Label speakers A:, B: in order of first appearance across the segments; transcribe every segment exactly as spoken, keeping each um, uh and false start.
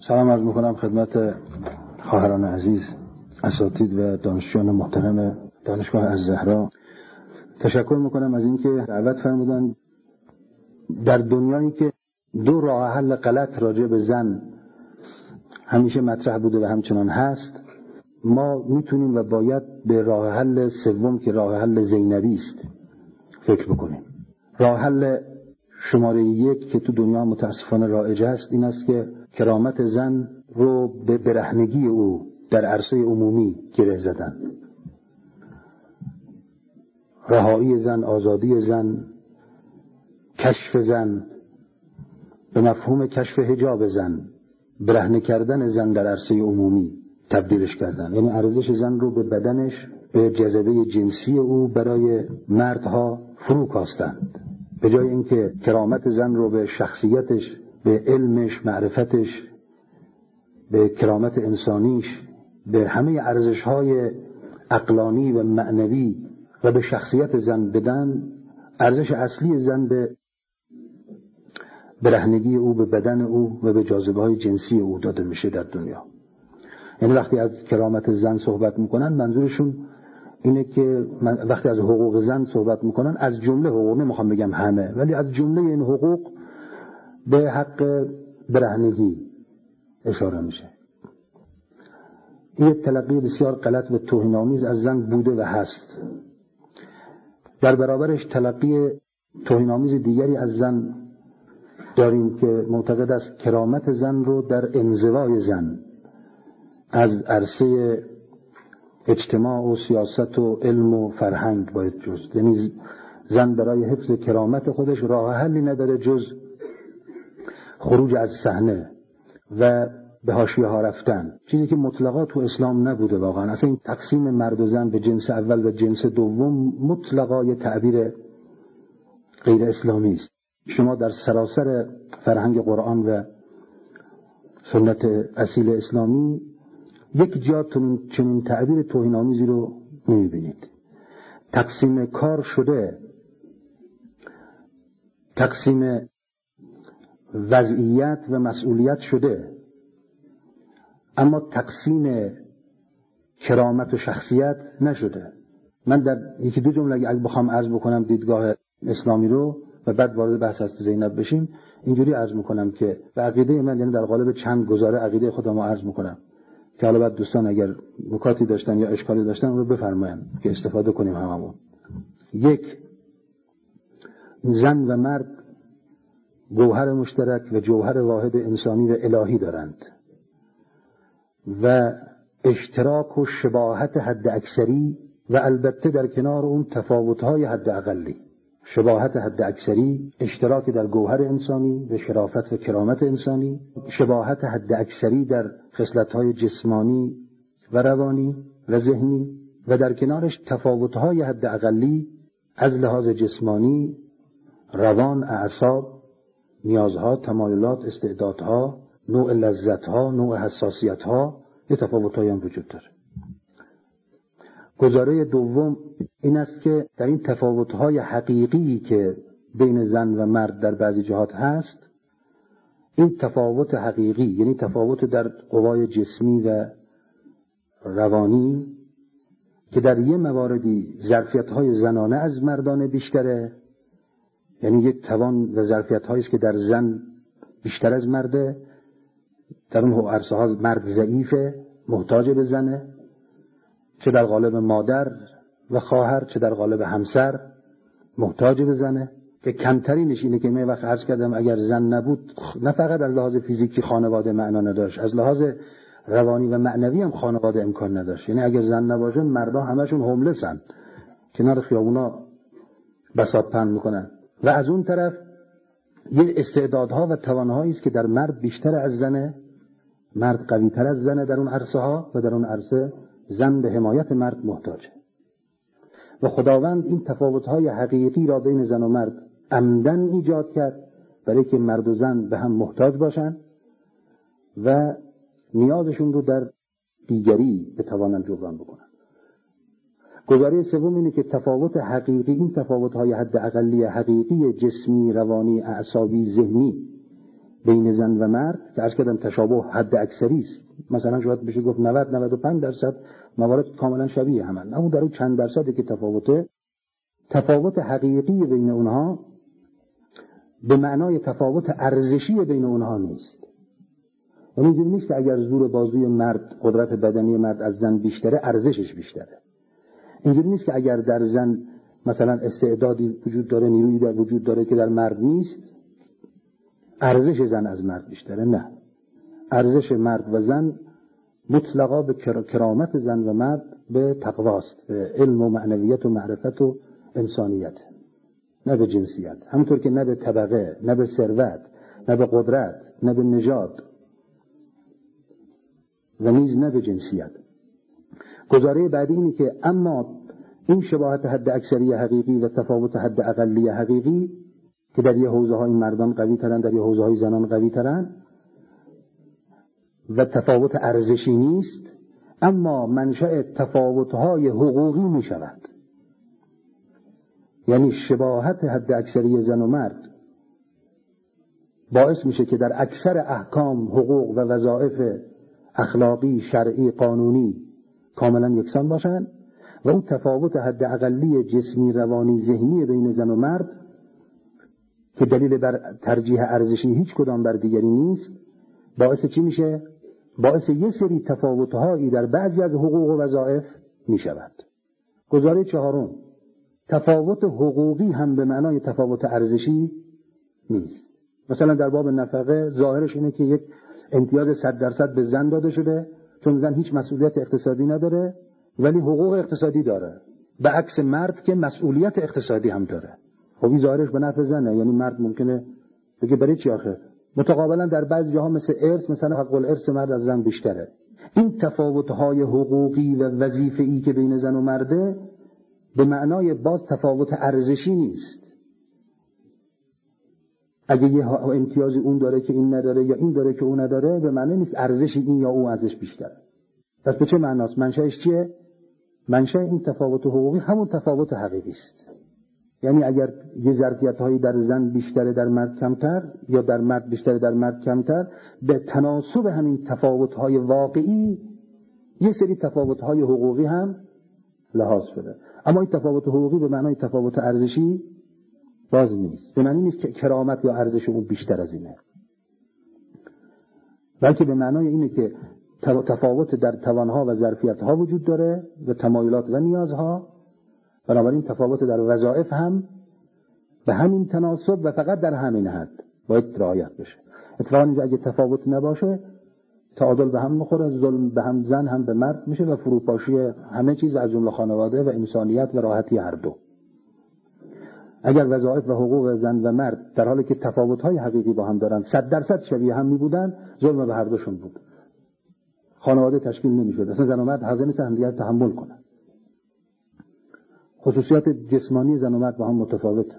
A: سلام عرض میکنم خدمت خواهران عزیز، اساتید و دانشجویان محترم دانشگاه الزهرا. تشکر میکنم از اینکه دعوت فرمودن. در دنیایی که دو راه حل غلط راجع به زن همیشه مطرح بوده و همچنان هست، ما میتونیم و باید به راه حل سوم که راه حل زینبی است فکر بکنیم. راه حل شماره یک که تو دنیا متاسفانه رایج است این است که کرامت زن رو به برهنگی او در عرصه عمومی گره زدن. رهایی زن، آزادی زن، کشف زن به مفهوم کشف حجاب زن، برهنه کردن زن در عرصه عمومی تبدیلش کردن، یعنی ارزش زن رو به بدنش، به جذبه جنسی او برای مردها فرو کاستند، به جای اینکه کرامت زن رو به شخصیتش، به علمش، معرفتش، به کرامت انسانیش، به همه ارزش‌های عقلانی و معنوی و به شخصیت زن بدن، ارزش اصلی زن به برهنگی او، به بدن او و به جاذبه‌های جنسی او داده میشه در دنیا. یعنی وقتی از کرامت زن صحبت میکنن منظورشون اینه که وقتی از حقوق زن صحبت میکنن از جمله حقوق، نمیخوام بگم همه، ولی از جمله این حقوق به حق برهنگی اشاره میشه. این تلقی بسیار غلط و توهین‌آمیز از زن بوده و هست. در برابرش تلقی توهین‌آمیز دیگری از زن داریم که معتقد است کرامت زن رو در انزوای زن از عرصه اجتماع و سیاست و علم و فرهنگ باید جست. یعنی زن برای حفظ کرامت خودش راه حلی نداره جز خروج از صحنه و به حاشیه ها رفتن، چیزی که مطلقا تو اسلام نبوده. واقعا اصلا این تقسیم مرد و زن به جنس اول و جنس دوم مطلقا یه تعبیر غیر اسلامی است. شما در سراسر فرهنگ قرآن و سنت اصیل اسلامی یک جا چنین تعبیر توهین‌آمیزی رو نمی‌بینید. تقسیم کار شده، تقسیم وضعیت و مسئولیت شده، اما تقسیم کرامت و شخصیت نشده. من در یکی دو جمله اگه بخوام عرض بکنم دیدگاه اسلامی رو و بعد وارد بحث از زینب بشیم، اینجوری عرض میکنم که به عقیده من، یعنی در قالب چند گزاره عقیده خودم رو عرض میکنم که حالا بعد دوستان اگر نکاتی داشتن یا اشکالی داشتن رو بفرمایید که استفاده کنیم هممون. یک، زن و مرد گوهر مشترک و جوهر واحد انسانی و الهی دارند و اشتراک و شباهت حد اکثری و البته در کنار اون تفاوت‌های حد اقلی. شباهت حد اکثری، اشتراک در گوهر انسانی و شرافت و کرامت انسانی، شباهت حد اکثری در خصلت‌های جسمانی و روانی و ذهنی و در کنارش تفاوت‌های حد اقلی از لحاظ جسمانی، روان، اعصاب، نیازها، تمایلات، استعدادها، نوع لذتها، نوع حساسیتها، یه تفاوت‌هایی هم وجود داره. گزاره دوم این است که در این تفاوت‌های حقیقی که بین زن و مرد در بعضی جهات هست، این تفاوت حقیقی یعنی تفاوت در قوای جسمی و روانی که در یه مواردی ظرفیت‌های زنانه از مردانه بیشتره، یعنی یک توان و ظرفیت‌هایی است که در زن بیشتر از مرده، در اون عرصه ها مرد ضعیفه، محتاج به زنه، چه در قالب مادر و خواهر چه در قالب همسر محتاج به زنه، که کمترینش اینه که من وقت عرض کردم اگر زن نبود نه فقط از لحاظ فیزیکی خانواده معنا نداشت، از لحاظ روانی و معنوی هم خانواده امکان نداشت. یعنی اگر زن نباشه مردا همشون هوملسن، کنار خیابونا بساط پهن میکنن. و از اون طرف یه استعدادها و توانهایی است که در مرد بیشتر از زنه، مرد قوی تر از زنه در اون عرصه ها و در اون عرصه زن به حمایت مرد محتاجه. و خداوند این تفاوت‌های حقیقی را بین زن و مرد عمدن ایجاد کرد برای که مرد و زن به هم محتاج باشن و نیازشون رو در دیگری بتوانند جبران بکنن. گزاره سوم اینه که تفاوت حقیقی، این تفاوت‌های حد اقلی حقیقی جسمی، روانی، اعصابی، ذهنی بین زن و مرد که عرض کردم تشابه حد اکثری است، مثلا شاید بشه گفت نود نود و پنج درصد موارد کاملا شبیه همن، اما در اون چند درصدی که تفاوته، تفاوت حقیقی بین اونها به معنای تفاوت ارزشی بین اونها نیست. یعنی اینجوری نیست که اگر زور بازوی مرد، قدرت بدنی مرد از زن بیشتره ارزشش بیشتره. اینجوری نیست که اگر در زن مثلا استعدادی وجود داره، نیرویی در وجود داره که در مرد نیست، ارزش زن از مرد بیشتره. نه، ارزش مرد و زن مطلقا به کرامت زن و مرد به تقواست، به علم و معنویت و معرفت و انسانیت، نه به جنسیت. همونطور که نه به طبقه، نه به ثروت، نه به قدرت، نه به نژاد و نیز نه به جنسیت. گزاره بعدی اینه که اما این شباهت حد اکثری حقیقی و تفاوت حد اقلی حقیقی که در یه حوزه های مردان قوی ترن، در یه حوزه های زنان قوی ترن و تفاوت ارزشی نیست، اما منشأ تفاوت های حقوقی می شود. یعنی شباهت حد اکثری زن و مرد باعث میشه که در اکثر احکام، حقوق و وظایف اخلاقی، شرعی، قانونی کاملا یکسان باشن و اون تفاوت حد اقلی جسمی، روانی، ذهنی بین زن و مرد که دلیل بر ترجیح ارزشی هیچ کدام بر دیگری نیست، باعث چی میشه؟ باعث یه سری تفاوت‌هایی در بعضی از حقوق و وظایف میشود. گزاره چهارم، تفاوت حقوقی هم به معنای تفاوت ارزشی نیست. مثلا در باب نفقه ظاهرش اینه که یک امتیاز صد درصد به زن داده شده چون زن هیچ مسئولیت اقتصادی نداره ولی حقوق اقتصادی داره، به عکس مرد که مسئولیت اقتصادی هم داره. خب این ظاهرش به نفع زنه، یعنی مرد ممکنه بگه برای چی آخه؟ متقابلا در بعضی جاها مثل ارث، مثلا حق الارث مرد از زن بیشتره. این تفاوت‌های حقوقی و وظیفه‌ای که بین زن و مرده به معنای باز تفاوت ارزشی نیست. اگه یه امتیازی اون داره که این نداره یا این داره که اون نداره، به معنی نیست ارزش این یا اون ازش بیشتره. پس به چه معناست؟ منشأش چیه؟ منشأ این تفاوت حقوقی همون تفاوت حقیقی است. یعنی اگر یه ظرفیت‌هایی در زن بیشتره در مرد کمتر یا در مرد بیشتره در مرد کمتر، به تناسب همین تفاوت‌های واقعی یه سری تفاوت‌های حقوقی هم لحاظ شده. اما این تفاوت حقوقی به معنای تفاوت ارزشی باز نیست. به معنی نیست که کرامت یا ارزش اون بیشتر از اینه، بلکه به معنای اینه که تفاوت در توانها و ظرفیت‌ها وجود داره و تمایلات و نیازها، بنابراین تفاوت در وظایف هم به همین تناسب و فقط در همین حد باید رعایت بشه. اتفاقاً اینجا اگه تفاوت نباشه تعادل به هم میخوره، ظلم به هم زن هم به مرد میشه و فروپاشی همه چیز از جمله خانواده و انسانیت و راحتی هر دو. اگر وظایف و حقوق زن و مرد در حالی که تفاوت‌های حقیقی با هم دارن صد درصد شبیه هم میبودن، ظلم به هر دوشون بود، خانواده تشکیل نمیشد. اصلا زن و مرد حاضر نیستن همدیگر تحمل کنن. خصوصیات جسمانی زن و مرد با هم متفاوته،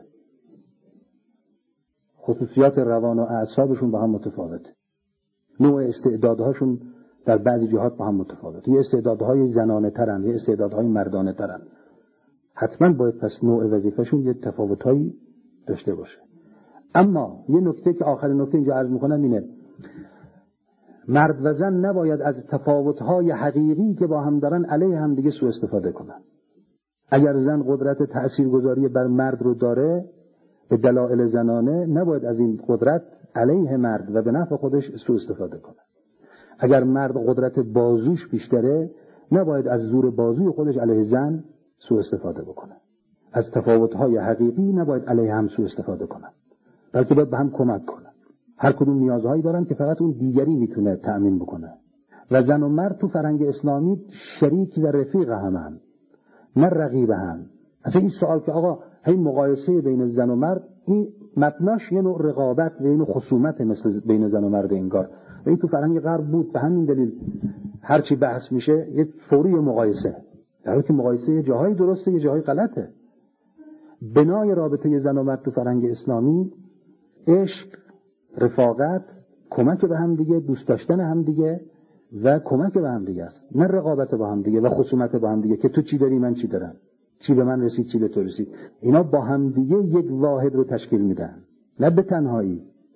A: خصوصیات روان و اعصابشون با هم متفاوته، نوع استعدادهاشون در بعضی جهات با هم متفاوته. یه استعدادهای زنانه ترن، یه استعدادهای مردانه ترن. حتما باید پس نوع وظیفهشون یه تفاوتایی داشته باشه. اما یه نکته که آخرین نکته اینجا عرض میکنم اینه، مرد و زن نباید از تفاوت‌های حقیقی که با هم دارن علیه هم دیگه سوء استفاده کنن. اگر زن قدرت تأثیرگذاری بر مرد رو داره به دلایل زنانه، نباید از این قدرت علیه مرد و به نفع خودش سوء استفاده کنه. اگر مرد قدرت بازوش بیشتره، نباید از زور بازوی خودش علیه زن سوء استفاده بکنه. از تفاوت‌های حقیقی نباید علیه هم سوء استفاده کنه، بلکه باید به هم کمک کنه. هر کدوم نیازهایی دارن که فقط اون دیگری میتونه تأمین بکنه. و زن و مرد تو فرهنگ اسلامی شریک و رفیق هم هم، نه رقیب هم. اصلا این سوال که آقا هی مقایسه بین زن و مرد، این مبناش یه نوع رقابت و یه نوع خصومت مثل بین زن و مرد انگار. و این تو فرهنگ غرب بود، به همین دلیل هرچی بحث میشه یه فوری مقایسه، در حالی که مقایسه یه جاهایی درسته یه جاهایی غلطه. بنای رابطه زن و مرد تو فرهنگ اسلامی عشق، رفاقت، کمک به هم دیگه، دوست داشتن هم دیگه و کمک به هم دیگه است، نه رقابت با هم دیگه و خصومت با هم دیگه که تو چی داری من چی دارم، چی به من رسید چی به تو رسید. اینا با هم دیگه یک واحد رو تشکیل میدن، نه به تنهایی.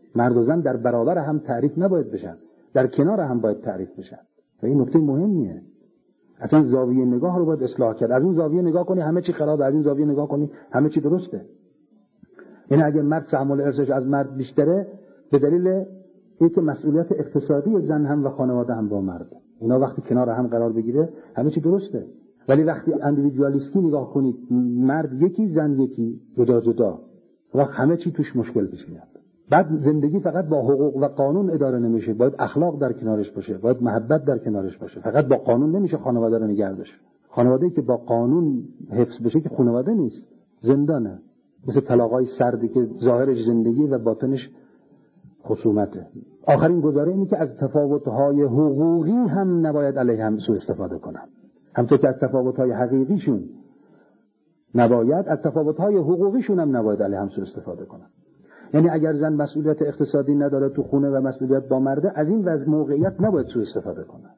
A: مرد و زن در برابر هم تعریف نباید بشن، در کنار هم باید تعریف بشن. و این نکته مهمیه. اصلا زاویه نگاه رو باید اصلاح کرد. از اون زاویه نگاه کنی همه چی خرابه، از این زاویه نگاه کنی همه چی درسته. یعنی اگه مرد سهم الارثش از مرد بیشتره به دلیل اینکه مسئولیت اقتصادی زن هم و خانواده هم با مرد، اینا وقتی کنار هم قرار بگیره همه چی درسته. ولی وقتی اندیویدوالیستی نگاه کنید، مرد یکی زن یکی جدا جدا، وقت همه چی توش مشکل پیش میاد. بعد زندگی فقط با حقوق و قانون اداره نمیشه، باید اخلاق در کنارش باشه، باید محبت در کنارش باشه. فقط با قانون نمیشه خانواده رو نگه داشت. خانواده‌ای که با قانون حفظ بشه که خانواده نیست، زندانه. مثل طلاقای سردی که ظاهرش زندگی و باطنش خصومته. آخرین گزاره اینه که از تفاوت‌های حقوقی هم نباید علیه هم سوء استفاده کنن. همونطور که از تفاوت‌های حقیقیشون نباید، از تفاوت‌های حقوقیشون هم نباید علیه هم سوء استفاده کنن. یعنی اگر زن مسئولیت اقتصادی نداره تو خونه و مسئولیت با مرده، از این وضع موقعیت نباید سوء استفاده کنه.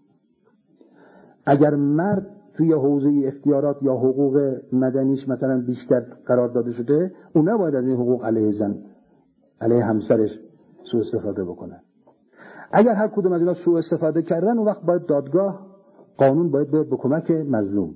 A: اگر مرد توی حوزه اختیارات یا حقوق مدنیش مثلا بیشتر قرار داده شده، اون نباید از این حقوق علیه زن علیه همسرش سوء استفاده بکنه. اگر هر کدوم از اینا سوء استفاده کردن، اون وقت باید دادگاه، قانون باید بیاد به کمک مظلوم.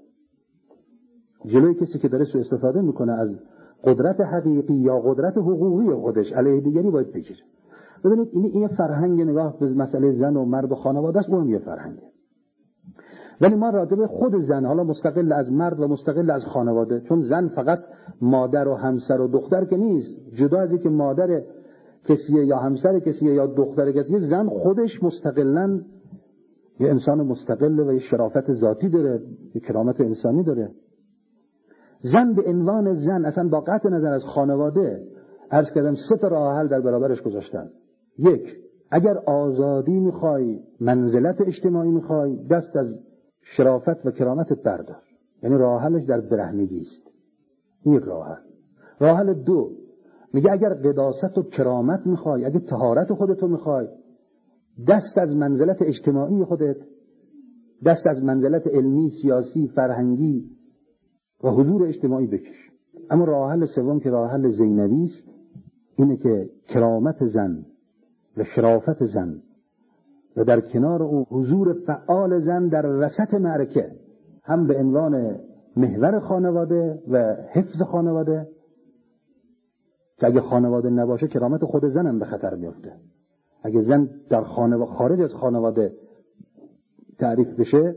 A: جلوی کسی که داره سوء استفاده میکنه از قدرت حقیقی یا قدرت حقوقی خودش علیه دیگری باید بگیره. ببینید این این فرهنگ نگاه به مسئله زن و مرد و خانواده است، اون یه فرهنگه. ولی ما راجع به خود زن، حالا مستقل از مرد و مستقل از خانواده، چون زن فقط مادر و همسر و دختر که نیست، جدا از اینکه مادر کسیه یا همسر کسیه یا دختر کسیه، زن خودش مستقلاً یه انسان مستقله و یه شرافت ذاتی داره، یه کرامت انسانی داره. زن به عنوان زن اصلا با قطع نظر از خانواده، عرض کردم سه تا راه حل در برابرش گذاشتن. یک، اگر آزادی میخوای، منزلت اجتماعی میخوای، دست از شرافت و کرامتت بردار. یعنی راه حلش در برهنگی است. این یک راه حل. راه حل دو، میگه اگر قداست و کرامت میخوای، اگر طهارت خودتو میخوای، دست از منزلت اجتماعی خودت، دست از منزلت علمی، سیاسی، فرهنگی و حضور اجتماعی بکش. اما راه حل سوم که راه حل زینبی است، اینه که کرامت زن و شرافت زن و در کنار او حضور فعال زن در وسط معرکه، هم به عنوان محور خانواده و حفظ خانواده، که اگه خانواده نباشه کرامت خود زن هم به خطر میفته. اگه زن در خانواده، خارج از خانواده تعریف بشه،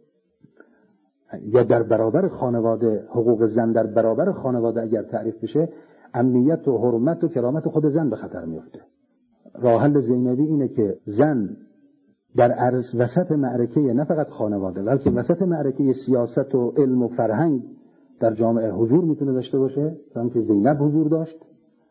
A: یا در برابر خانواده، حقوق زن در برابر خانواده اگر تعریف بشه، امنیت و حرمت و کرامت خود زن به خطر میفته. راه حل زینبی اینه که زن در عرض وسط معرکه، نه فقط خانواده بلکه وسط معرکه سیاست و علم و فرهنگ در جامعه حضور میتونه داشته باشه، چون که زینب حضور داشت،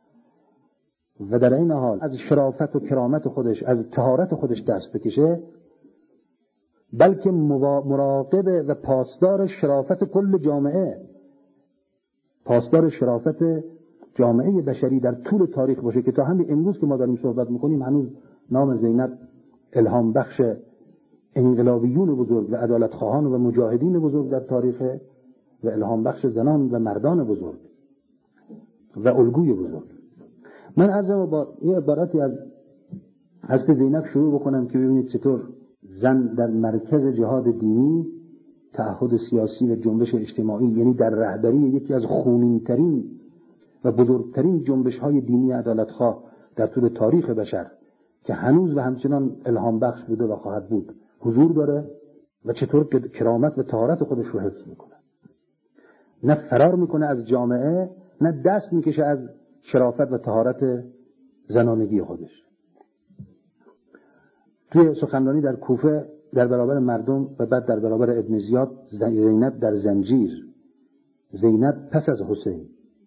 A: و در این حال از شرافت و کرامت خودش، از طهارت خودش دست بکشه، بلکه مراقب و پاسدار شرافت کل جامعه، پاسدار شرافت جامعه بشری در طول تاریخ باشه، که تا همین امروز که ما داریم صحبت میکنیم هنوز نام زینب الهام بخش انقلابیون بزرگ و عدالت خواهان و مجاهدین بزرگ در تاریخ، و الهام بخش زنان و مردان بزرگ و الگوی بزرگ. من عرضم با یه عبارتی از حضرت زینب شروع بکنم که ببینید چطور زن در مرکز جهاد دینی، تعهد سیاسی و جنبش اجتماعی، یعنی در رهبری یکی از خونین‌ترین و بزرگترین جنبش‌های دینی عدالت‌خواه در طول تاریخ بشر که هنوز و همچنان الهام بخش بوده و خواهد بود حضور داره، و چطور کرامت و طهارت خودش رو حفظ میکنه. نه فرار میکنه از جامعه، نه دست میکشه از شرافت و طهارت زنانگی خودش. توی سخنرانی در کوفه در برابر مردم و بعد در برابر ابن زیاد، زینب در زنجیر، زینب پس از حسین،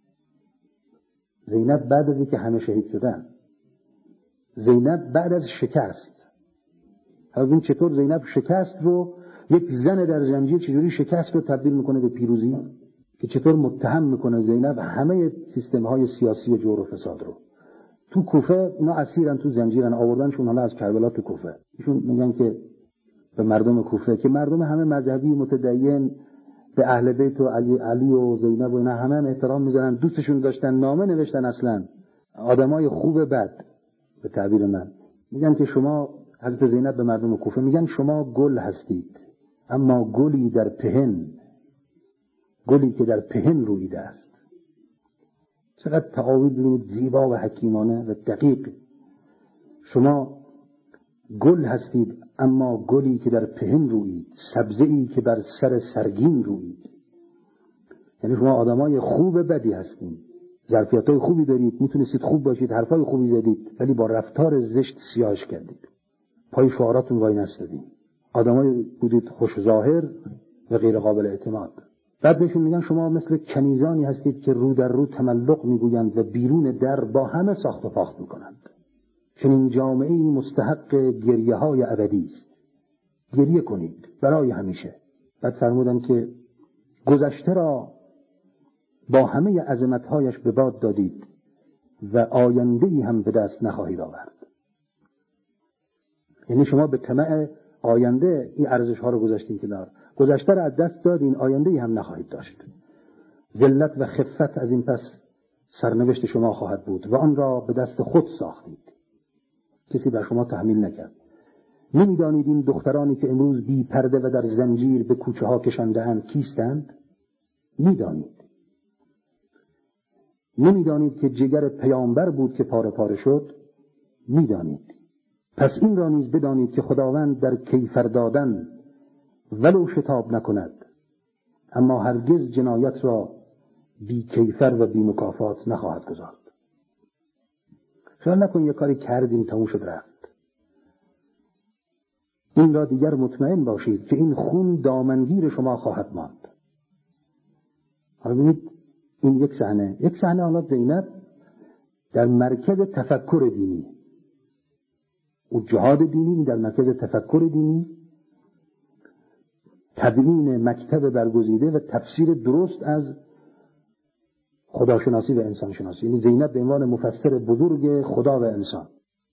A: زینب بعد از اینکه همه شهید شدن، زینب بعد از شکست. حالا این چطور زینب شکست رو، یک زن در زنجیر چجوری شکست رو تبدیل میکنه به پیروزی، که چطور متهم میکنه زینب همه سیستم های سیاسی جور و فساد رو. تو کوفه اینا اسیرن، تو زنجیرن، آوردنشون حالا از کربلا تو کوفه. ایشون میگن که به مردم کوفه، که مردم همه مذهبی متدین به اهل بیت و علی, علی و زینب و اینا همه هم احترام میذارن، دوستشون داشتن، نامه نوشتن اصلا آدمای خوب بد به تعبیر من میگن که شما، حضرت زینب به مردم کوفه میگن شما گل هستید، اما گلی در پهن، گلی که در پهن رویده است. چقدر تعابیر ببینید زیبا و حکیمانه و دقیق. شما گل هستید اما گلی که در پهن رویید، سبزه‌ای که بر سر سرگین رویید. یعنی شما آدمای خوب بدی هستید، ظرفیت‌های خوبی دارید، میتونستید خوب باشید، حرفای خوبی زدید، ولی با رفتار زشت سیاهش کردید، پای شعاراتون وای نستادید، آدمای بودید خوش ظاهر و غیر قابل اعتماد. بعد بهشون میگن شما مثل کنیزانی هستید که رو در رو تملق میگویند و بیرون در با همه ساخت و پاخت میکنند. چنین جامعه‌ای مستحق گریه های ابدی است. گریه کنید برای همیشه. بعد فرمودن که گذشته را با همه عظمت‌هایش به باد دادید و آینده‌ای هم به دست نخواهید آورد. یعنی شما به طمع آینده این ارزش‌ها رو گذاشتین کنار، گذشته را از دست دادین، آینده‌ای هم نخواهید داشت. ذلت و خفت از این پس سرنوشت شما خواهد بود و آن را به دست خود ساختید، کسی بر شما تحمیل نکرد. نمی‌دانید این دخترانی که امروز بی پرده و در زنجیر به کوچه ها کشانده‌اند کیستند؟ می‌دانید. نمی‌دانید که جگر پیامبر بود که پاره پاره شد؟ می‌دانید. پس این را نیز بدانید که خداوند در کیفر دادن ولو شتاب نکند، اما هرگز جنایت را بی کیفر و بی مکافات نخواهد گذارد. خیال نکن یک کاری کردیم تموم شد رفت. این را دیگر مطمئن باشید که این خون دامنگیر شما خواهد ماند. حالا ببینید این یک صحنه، یک صحنه حالا زینب در مرکز تفکر دینی، او جهاد دینی در مرکز تفکر دینی، تبیین مکتب برگزیده و تفسیر درست از خداشناسی و انسانشناسی. یعنی زینب به عنوان مفسر بزرگ خدا و انسان.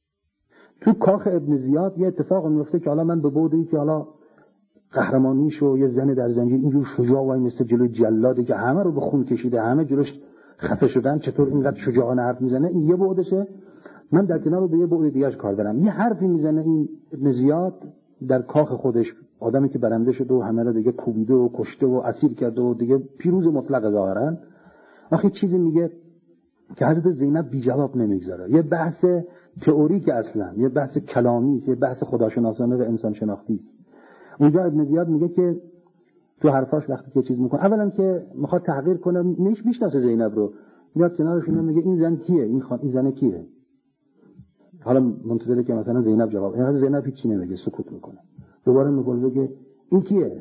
A: تو کاخ ابن زیاد یه اتفاق میفته که حالا من به بعدی که حالا قهرمانیشو یه زن در زنجیر اینجور شجاع وای مثل جلوی جلادی که همه رو به خون کشیده، همه جلوش خفه شدن، چطور اینقدر شجاعانه حرف میزنه، این یه بعدشه. من در کنار به یه بعد دیگه‌اش کار دارم. یه حرفی میزنه این ابن زیاد در کاخ خودش، آدمی که برنده شده و همه رو دیگه کوبیده و کشته و اسیر کرده و دیگه پیروز مطلق ظاهرا، آخه چیزی میگه که حضرت زینب بی جواب نمیگذاره. یه بحث تئوریک اصلا، یه بحث کلامی است، یه بحث خداشناسانه و انسان شناختی است. اونجا ابن زیاد میگه که تو حرفاش وقتی که چیز میکنه، اولا که میخواد تحقیر کنه، میش میشناسه زینب رو، میاد کنارش میگه این زن کیه، این خان این زن کیه. حالا منتظره که مثلا زینب جواب، این زینب هیچی نمیگه، سکوت میکنه. دوباره میگه که این کیه،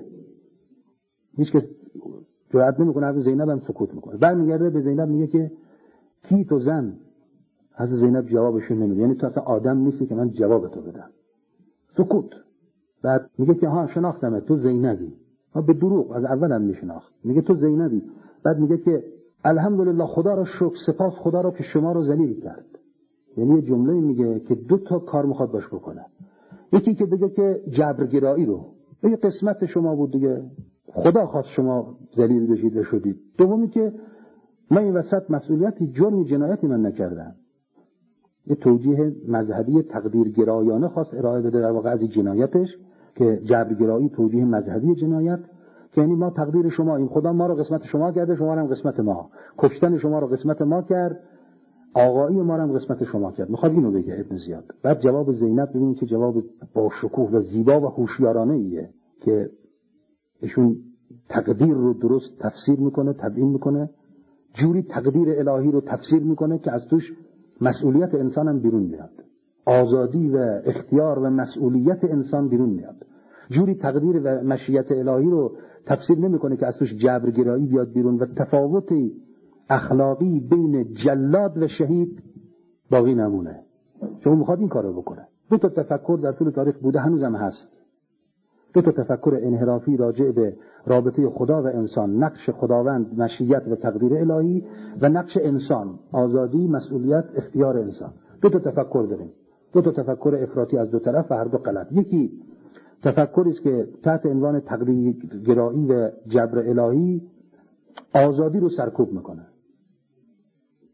A: هیچ کس جرئت نمیکنه، حضرت زینب هم سکوت میکنه. بعد میگرده به زینب میگه که کی تو زن؟ حضرت زینب جوابش نمیده، یعنی تو اصلا آدم نیستی که من جواب تو بدم. سکوت. بعد میگه که ها شناختمه، تو زینبی. ها به دروغ از اول هم میشناخت. میگه تو زینبی. بعد میگه که الحمدلله، خدا را شکر، سپاس خدا را که شما رو ذلیل کرد. یعنی یه جمله میگه که دو تا کار میخواد باش بکنه. یکی که بگه که جبرگرایی رو، این قسمت شما بود دیگه، خدا خواست شما ذلیل بشید و شدید. دومی که من این وسط مسئولیتی جرمی جنایتی من نکردم. یه توجیه مذهبی تقدیرگرایانه خواست ارائه بده در واقع از جنایتش، که جبرگرایی توجیه مذهبی جنایت، که یعنی ما تقدیر شما، این خدا ما رو قسمت شما کرده، شما رو هم قسمت ما، کشتن شما رو قسمت ما کرد، آقایی ما رو هم قسمت شما کرد. میخواد اینو بگه ابن زیاد. بعد جواب زینب ببینید که جواب با شکوه و زیبا و هوشیارانه ایه که ایشون تقدیر رو درست تفسیر میکنه، تبیین میکنه، جوری تقدیر الهی رو تفسیر میکنه که از توش مسئولیت انسان هم بیرون میاد، آزادی و اختیار و مسئولیت انسان بیرون میاد. جوری تقدیر و مشیت الهی رو تفسیر نمیکنه که از توش جبرگرایی بیاد بیرون و تفاوتی اخلاقی بین جلاد و شهید باقی نمونه. چون میخواد این کارو بکنه. دو تا تفکر در طول تاریخ بوده، هنوزم هست. دو تا تفکر انحرافی راجع به رابطه خدا و انسان، نقش خداوند، مشیت و تقدیر الهی، و نقش انسان، آزادی، مسئولیت، اختیار انسان. دو تا تفکر داریم. دو تا تفکر افراطی از دو طرف و هر دو غلط. یکی تفکری است که تحت عنوان تقدیرگرایی و جبر الهی آزادی رو سرکوب میکنه.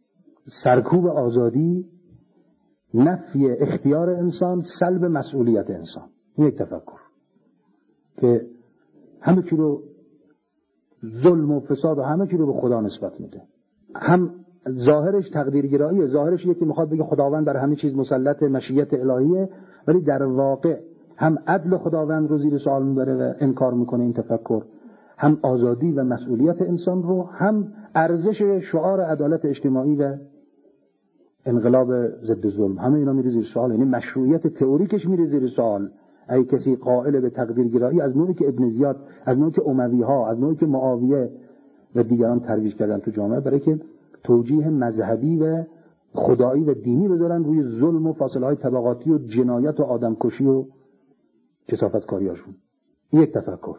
A: سرکوب آزادی، نفی اختیار انسان، سلب مسئولیت انسان. این یک تفکر که همه چی رو ظلم و فساد و همه چی رو به خدا نسبت میده. هم ظاهرش تقدیرگراییه، ظاهرش یکی میخواد بگه خداوند بر همه چیز مسلط، مشیت الهیه، ولی در واقع هم عدل خداوند رو زیر سوال میبره و انکار میکنه این تفکر، هم آزادی و مسئولیت انسان رو، هم ارزش شعار عدالت اجتماعی و انقلاب ضد ظلم، همه اینا میره زیر سوال. یعنی مشروعیت تئوریکش میره زیر سوال. اگه کسی قائل به تقدیرگرایی از نوعی که ابن زیاد، از نوعی که اموی ها، از نوعی که معاویه و دیگران ترویج کردن تو جامعه برای که توجیه مذهبی و خدایی و دینی بذارن روی ظلم و فاصله های طبقاتی و جنایت و آدمکشی و کثافتکاریاشون. یک تفکر.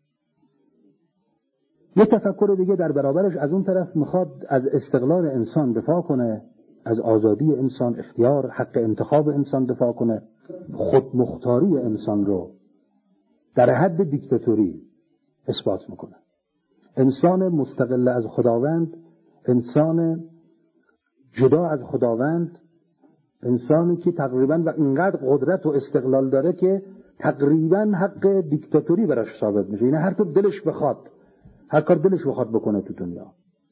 A: یک تفکر دیگه در برابرش از اون طرف میخواد از استقلال انسان دفاع کنه، از آزادی انسان، اختیار، حق انتخاب انسان دفاع کنه، خودمختاری انسان رو در حد دیکتاتوری اثبات میکنه. انسان مستقل از خداوند، انسان جدا از خداوند، انسانی که تقریبا و اینقدر قدرت و استقلال داره که تقریبا حق دیکتاتوری براش ثابت میشه. یعنی هر طور دلش بخواد، هر کار دلش بخواد بکنه تو دنیا.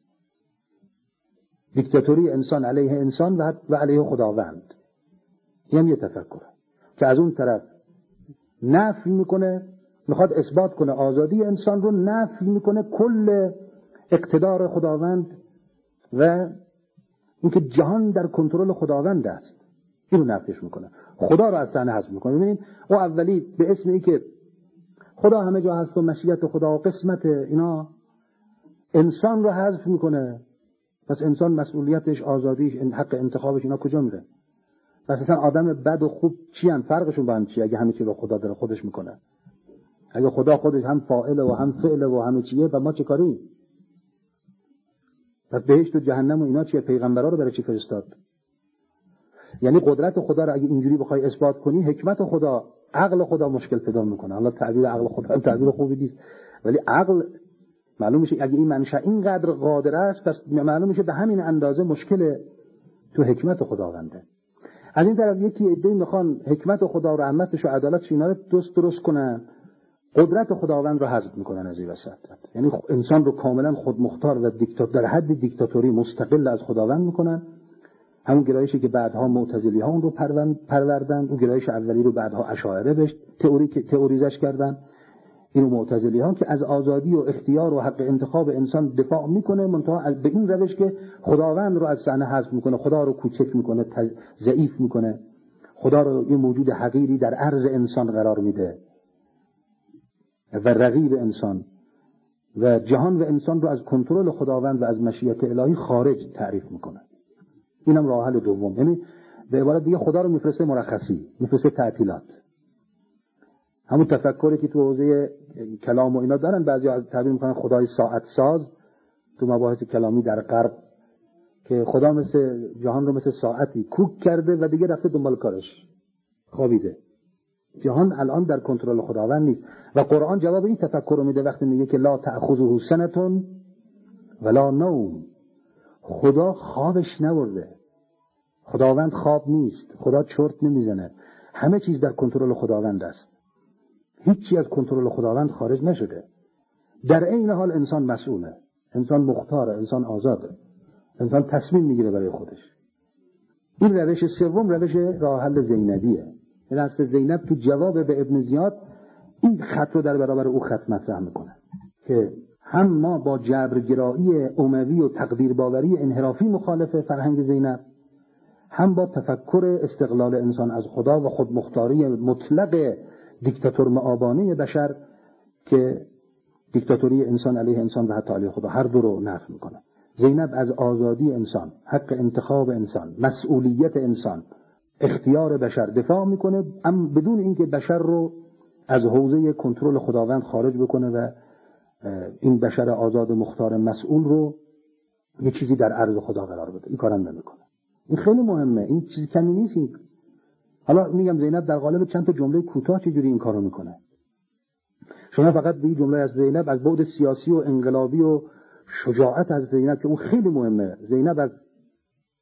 A: دیکتاتوری انسان علیه انسان و علیه خداوند. این هم یه تفکره که از اون طرف نفی میکنه، میخواد اثبات کنه آزادی انسان رو، نفی میکنه کل اقتدار خداوند و اینکه جهان در کنترل خداوند است. اینو نفیش میکنه، خدا رو از صحنه حذف میکنه. ببینید او اولی به اسم این که خدا همه جا هست و مشیت خدا و قسمت اینا، انسان رو حذف میکنه. پس انسان مسئولیتش، آزادیش، حق انتخابش اینا کجا میره؟ پس اصلا آدم بد و خوب چی ان؟ فرقشون با هم چیه؟ اگه همه چی رو خدا داره خودش میکنه، اگه خدا خودش هم فاعل و هم فعل و همه چیه، و ما چه کاریم؟ پس بهشت و جهنم و اینا چیه؟ پیغمبرا رو برای چی فرستاد؟ یعنی قدرت خدا رو اگه اینجوری بخوای اثبات کنی، حکمت خدا، عقل خدا مشکل پیدا میکنه. حالا تعبیر عقل خدا تعبیر خوبی نیست، ولی عقل معلوم میشه اگه این منشأ اینقدر قادر است، پس معلوم میشه به همین اندازه مشکل تو حکمت خداونده. از این طرف یکی عده میخوان حکمت خدا و رحمتش و عدالتش اینا رو درست درست کنن، قدرت خداوند رو حذف میکنن از این وسط. یعنی انسان رو کاملا خودمختار و دیکتاتور، در حد دیکتاتوری مستقل از خداوند میکنن. همون گرایشی که بعدها معتزلی ها اون رو پروردن، اون گرایش اولی رو بعدها اشاعره بهش تئوری تئوریزش کردن. اینو معتزلی ها که از آزادی و اختیار و حق انتخاب انسان دفاع میکنه، منتها به این روش که خداوند رو از صحنه حذف میکنه، خدا رو کوچک میکنه، ضعیف میکنه، خدا رو یه موجود حقیری در عرض انسان قرار میده و رقیب انسان، و جهان و انسان رو از کنترل خداوند و از مشیت الهی خارج تعریف میکنه. اینم راه حل دوم. یعنی به عبارت دیگه خدا رو میفرسته مرخصی، میفرسته تعطیلات. همون تفکری که تو حوزه کلام و اینا دارن، بعضی تعبیر میکنن خدای ساعت ساز تو مباحث کلامی در غرب، که خدا مثل جهان رو مثل ساعتی کوک کرده و دیگه رفته دنبال کارش، خوابیده. جهان الان در کنترل خداوند نیست. و قرآن جواب این تفکر رو میده وقتی میگه که لا تأخذه سنة ولا نوم. خدا خوابش نبرده، خداوند خواب نیست، خدا چرت نمیزنه، همه چیز در کنترل خداوند است، هیچی از کنترل خداوند خارج نشده. در این حال انسان مسئوله، انسان مختاره، انسان آزاده، انسان تصمیم میگیره برای خودش. این روش سوم روش راه حل زینبیه. این است زینب تو جواب به ابن زیاد این خط رو در برابر او خط مطرح میکنه که هم ما با جبرگرایی اموی و تقدیر باوری انحرافی مخالف فرهنگ زینب، هم با تفکر استقلال انسان از خدا و خودمختاری مطلق دیکتاتور معابانه بشر که دیکتاتوری انسان علیه انسان و حتی علیه خدا، هر دو رو نفی میکنه. زینب از آزادی انسان، حق انتخاب انسان، مسئولیت انسان، اختیار بشر دفاع میکنه، اما بدون اینکه بشر رو از حوزه کنترل خداوند خارج بکنه و این بشر آزاد مختار مسئول رو یه چیزی در عرض خدا قرار بده. این کارم نمیکنه. این خیلی مهمه، این چیزی کمی نیست. این حالا میگم زینب در قالب چند تا جمله کوتاه چجوری این کارو میکنه. شما فقط به این جمله از زینب از بعد سیاسی و انقلابی و شجاعت از زینب که اون خیلی مهمه. زینب از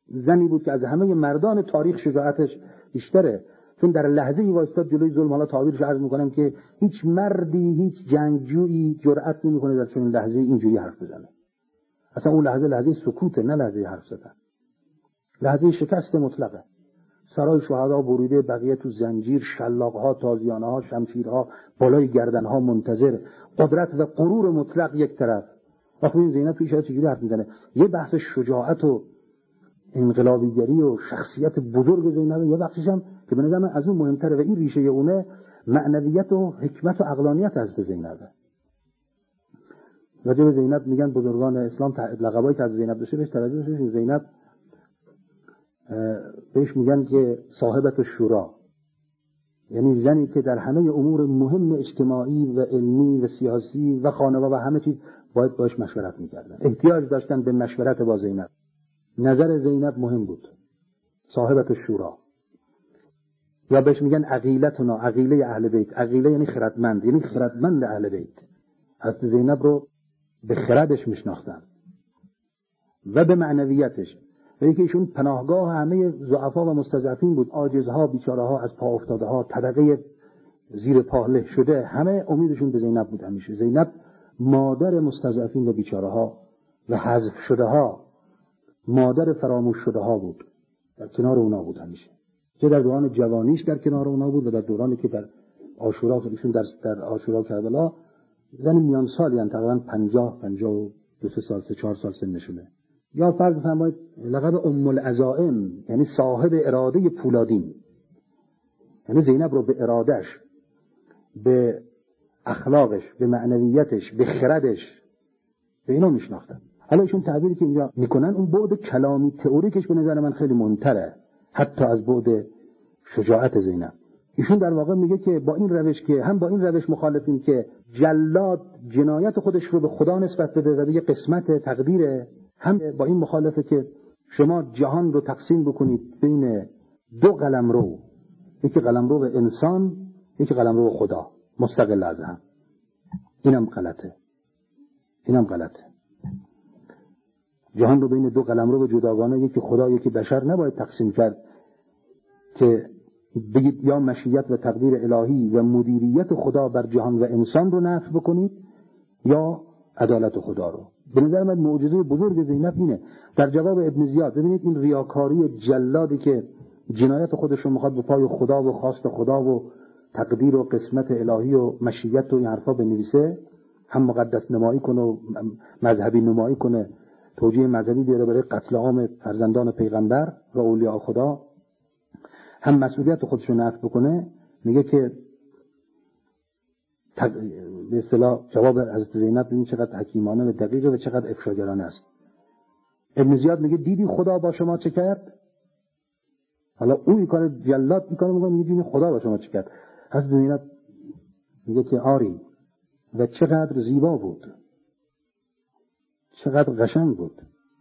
A: زنی بود که از همه مردان تاریخ شجاعتش بیشتره، چون در لحظه ای وایستاد جلوی ظلم. حالا تعبیرش عرض میکنم که هیچ مردی، هیچ جنگجویی جرأت نمیکنه در چنین لحظه اینجوری حرف بزنه. اصلا اون لحظه لحظه سکوته، نه لحظه حرف زدن، لحظه شکست مطلقه. سرای شهدا بریده، بقیه تو زنجیر، شلاق‌ها، تازیانه‌ها، شمشیرها بالای گردن‌ها منتظر، قدرت و غرور مطلق یک طرف. آخه این زینب توی شاید چجوری حرف میزنه؟ یه بحث شجاعت و انقلابیگری و شخصیت بزرگ زینب، یه بخشش هم که به نظر من از اون مهمتره و این ریشه اونه معنویت و حکمت و عقلانیت از زینبه. راجع به زینب میگن بزرگان اسلام لقبایی که از زینب داشته بهش توجه بشه. زینب بهش میگن که صاحبت الشورا، یعنی زنی که در همه امور مهم اجتماعی و علمی و سیاسی و خانواده و همه چیز باید باش مشورت میکردن، احتیاج داشتن به مشورت با زینب. نظر زینب مهم بود، صاحبت الشورا. یا بهش میگن عقیلتنا، عقیله اهل بیت. عقیله یعنی خردمند، یعنی خردمند اهل بیت. حضرت زینب رو به خردش میشناختن و به معنویتش، و اینکه ایشون پناهگاه همه ضعفا و مستضعفین بود، عاجزها، بیچاره‌ها، از پا افتاده‌ها، طبقه زیر پاله شده، همه امیدشون به زینب بود همیشه. زینب مادر مستضعفین و بیچاره‌ها و حذف شده‌ها، مادر فراموش شده‌ها بود، در کنار اونا بود همیشه. چه در دوران جوانیش در کنار اونا بود و در دورانی که در عاشورا ایشون در در عاشورا کربلا زن میان سالی ان تقریبا پنجاه پنجاه و دو سال سه چهار سال سنشونه. یا فرض بفرمایید لقب ام العزائم، یعنی صاحب اراده پولادین، یعنی زینب رو به ارادش، به اخلاقش، به معنویتش، به خردش، به اینا میشناختن. حالا ایشون تعبیری که اینجا میکنن اون بعد کلامی تئوریکش به نظر من خیلی مهمتره حتی از بعد شجاعت زینب. ایشون در واقع میگه که با این روش که هم با این روش مخالفیم که جلاد جنایت خودش رو به خدا نسبت بده و به قسمت تقدیره، هم با این مخالفه که شما جهان رو تقسیم بکنید بین دو قلمرو، یکی قلمرو انسان، یکی قلمرو خدا، مستقل از هم. اینم غلطه، اینم غلطه. جهان رو بین دو قلمرو جداگانه، یکی خدا یکی بشر، نباید تقسیم کرد که بگید یا مشیت و تقدیر الهی و مدیریت خدا بر جهان و انسان رو نفی بکنید یا عدالت خدا رو. به نظر من معجزه بزرگ زینب اینه. در جواب ابن زیاد ببینید این ریاکاری جلادی که جنایت خودش رو میخواد به پای خدا و خواست خدا و تقدیر و قسمت الهی و مشیت و این حرفا بنویسه، هم مقدس نمایی کنه و مذهبی نمایی کنه، توجیه مذهبی بیاره برای قتل عام فرزندان پیغمبر و اولیاء خدا، هم مسئولیت خودش رو نفی بکنه. میگه که تق... به اصطلاح جواب حضرت زینب ببین چقدر حکیمانه و دقیقه و چقدر افشاگرانه است. ابن زیاد میگه دیدی خدا با شما چه کرد؟ حالا اون این کار جلاد میکنه، میگه دیدی خدا با شما چه کرد؟ حضرت زینب میگه که آری و چقدر زیبا بود، چقدر قشنگ بود.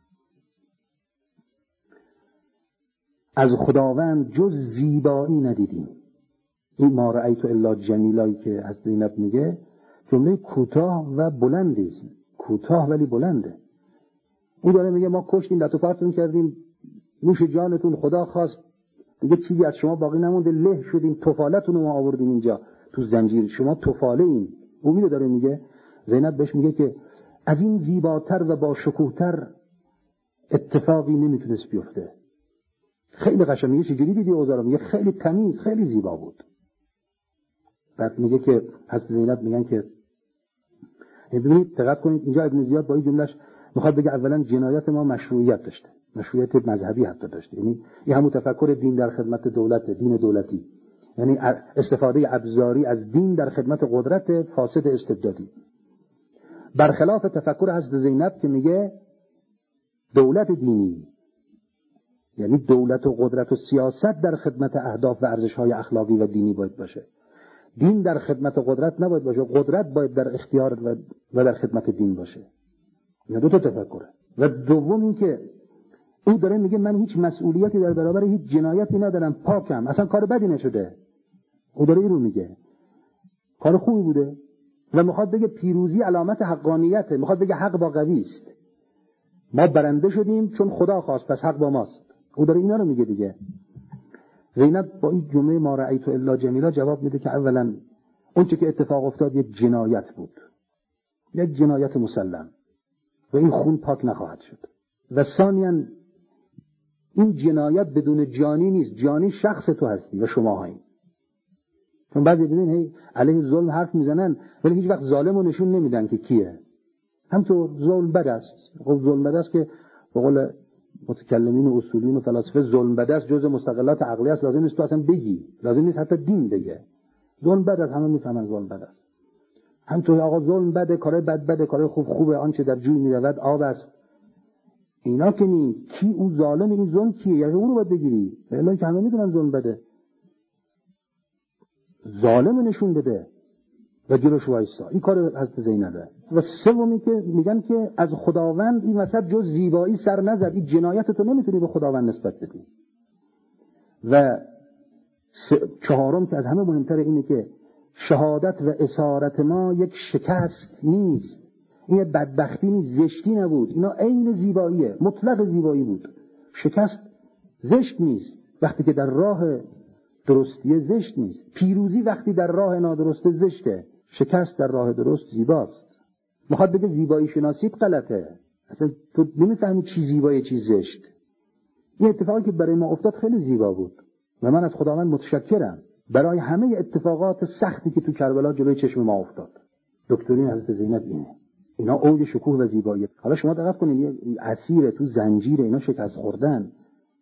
A: از خداوند جز زیبایی ندیدیم. این ما رأیت الا جمیلایی که از زینب میگه جمله کوتاه و بلندی است، کوتاه ولی بلنده. او داره میگه ما کشتیم، لطو پرتون کردیم، نوش جانتون خدا خواست، دیگه چیزی از شما باقی نمونده، له شدیم، تفالتون رو ما آوردیم اینجا تو زنجیر، شما تفاله این. او داره میگه، زینب بهش میگه که از این زیباتر و با شکوهتر اتفاقی نمیتونست بیفته. خیلی قشنگه. چجوری دیدی اوضاع رو؟ میگه خیلی تمیز، خیلی زیبا بود. بعد میگه که حضرت زینب میگن که ببینید دقت کنید اینجا ابن زیاد با این جملهش میخواد بگه اولا جنایت ما مشروعیت داشته، مشروعیت مذهبی حتی داشته، یعنی این همون تفکر دین در خدمت دولت، دین دولتی، یعنی استفاده ابزاری از دین در خدمت قدرت فاسد استبدادی، برخلاف تفکر حضرت زینب که میگه دولت دینی، یعنی دولت و قدرت و سیاست در خدمت اهداف و ارزش‌های اخلاقی و دینی باید باشه. دین در خدمت قدرت نباید باشه، قدرت باید در اختیار و در خدمت دین باشه. این دو تا تفکره. و دوم این که او داره میگه من هیچ مسئولیتی در برابر هیچ جنایتی ندارم، پاکم، اصلا کار بدی نشده. او داره این رو میگه کار خوبی بوده و میخواد بگه پیروزی علامت حقانیته، میخواد بگه حق با قوی است. ما برنده شدیم چون خدا خواست، پس حق با ماست. او داره اینا رو میگه دیگه. زینب با این جمله ما رأیت الا جمیلا جواب میده که اولا اون چه که اتفاق افتاد یک جنایت بود، یک جنایت مسلم و این خون پاک نخواهد شد. و ثانیاً این جنایت بدون جانی نیست، جانی شخص تو هستی و شما هایی. چون بعضی دیدین هی علیه ظلم حرف میزنن ولی هیچ وقت ظالم رو نشون نمیدن که کیه. همطور ظلم بد است. خب ظلم بد است که به قول متکلمین و اصولین و فلاسفه ظلم بد است جزء مستقلات عقلی است، لازم نیست تو اصلا بگی، لازم نیست حتی دین بگه. ظلم بد است، همه میفهمن ظلم بد است. همطور آقا ظلم بده، کارهای بد بده، کارهای خوب خوبه، آنچه در جوی میرود آب است. اینا که نی کی اون ظالم، این ظلم کیه؟ یعنی اون رو باید بگیری. الان که همه میدونن ظلم بده، ظالم نشون بده و جلوش وایسا. این کار حضرت زینبه. و سومی که میگن که از خداوند این وسط جز زیبایی سر نزد، این جنایت تو نمیتونی به خداوند نسبت بدی. و چهارم که از همه مهمتر اینه که شهادت و اسارت ما یک شکست نیست، این بدبختی نیست، زشتی نبود، اینا عین زیباییه، مطلق زیبایی بود. شکست زشت نیست وقتی که در راه درستی زشت نیست. پیروزی وقتی در راه نادرست زشته، شکست در راه درست زیباست. میخواد بگه زیبایی شناسیت غلطه، اصلا تو نمیفهمی چی زیبایی چی زشت. این اتفاقی که برای ما افتاد خیلی زیبا بود و من از خداوند متشکرم برای همه اتفاقات سختی که تو کربلا جلوی چشم ما افتاد. دکترین حضرت زینب اینه، اینا اوج شکوه و زیبایی. حالا شما دقت کنید، اسیر تو زنجیر اینا شکست خوردن،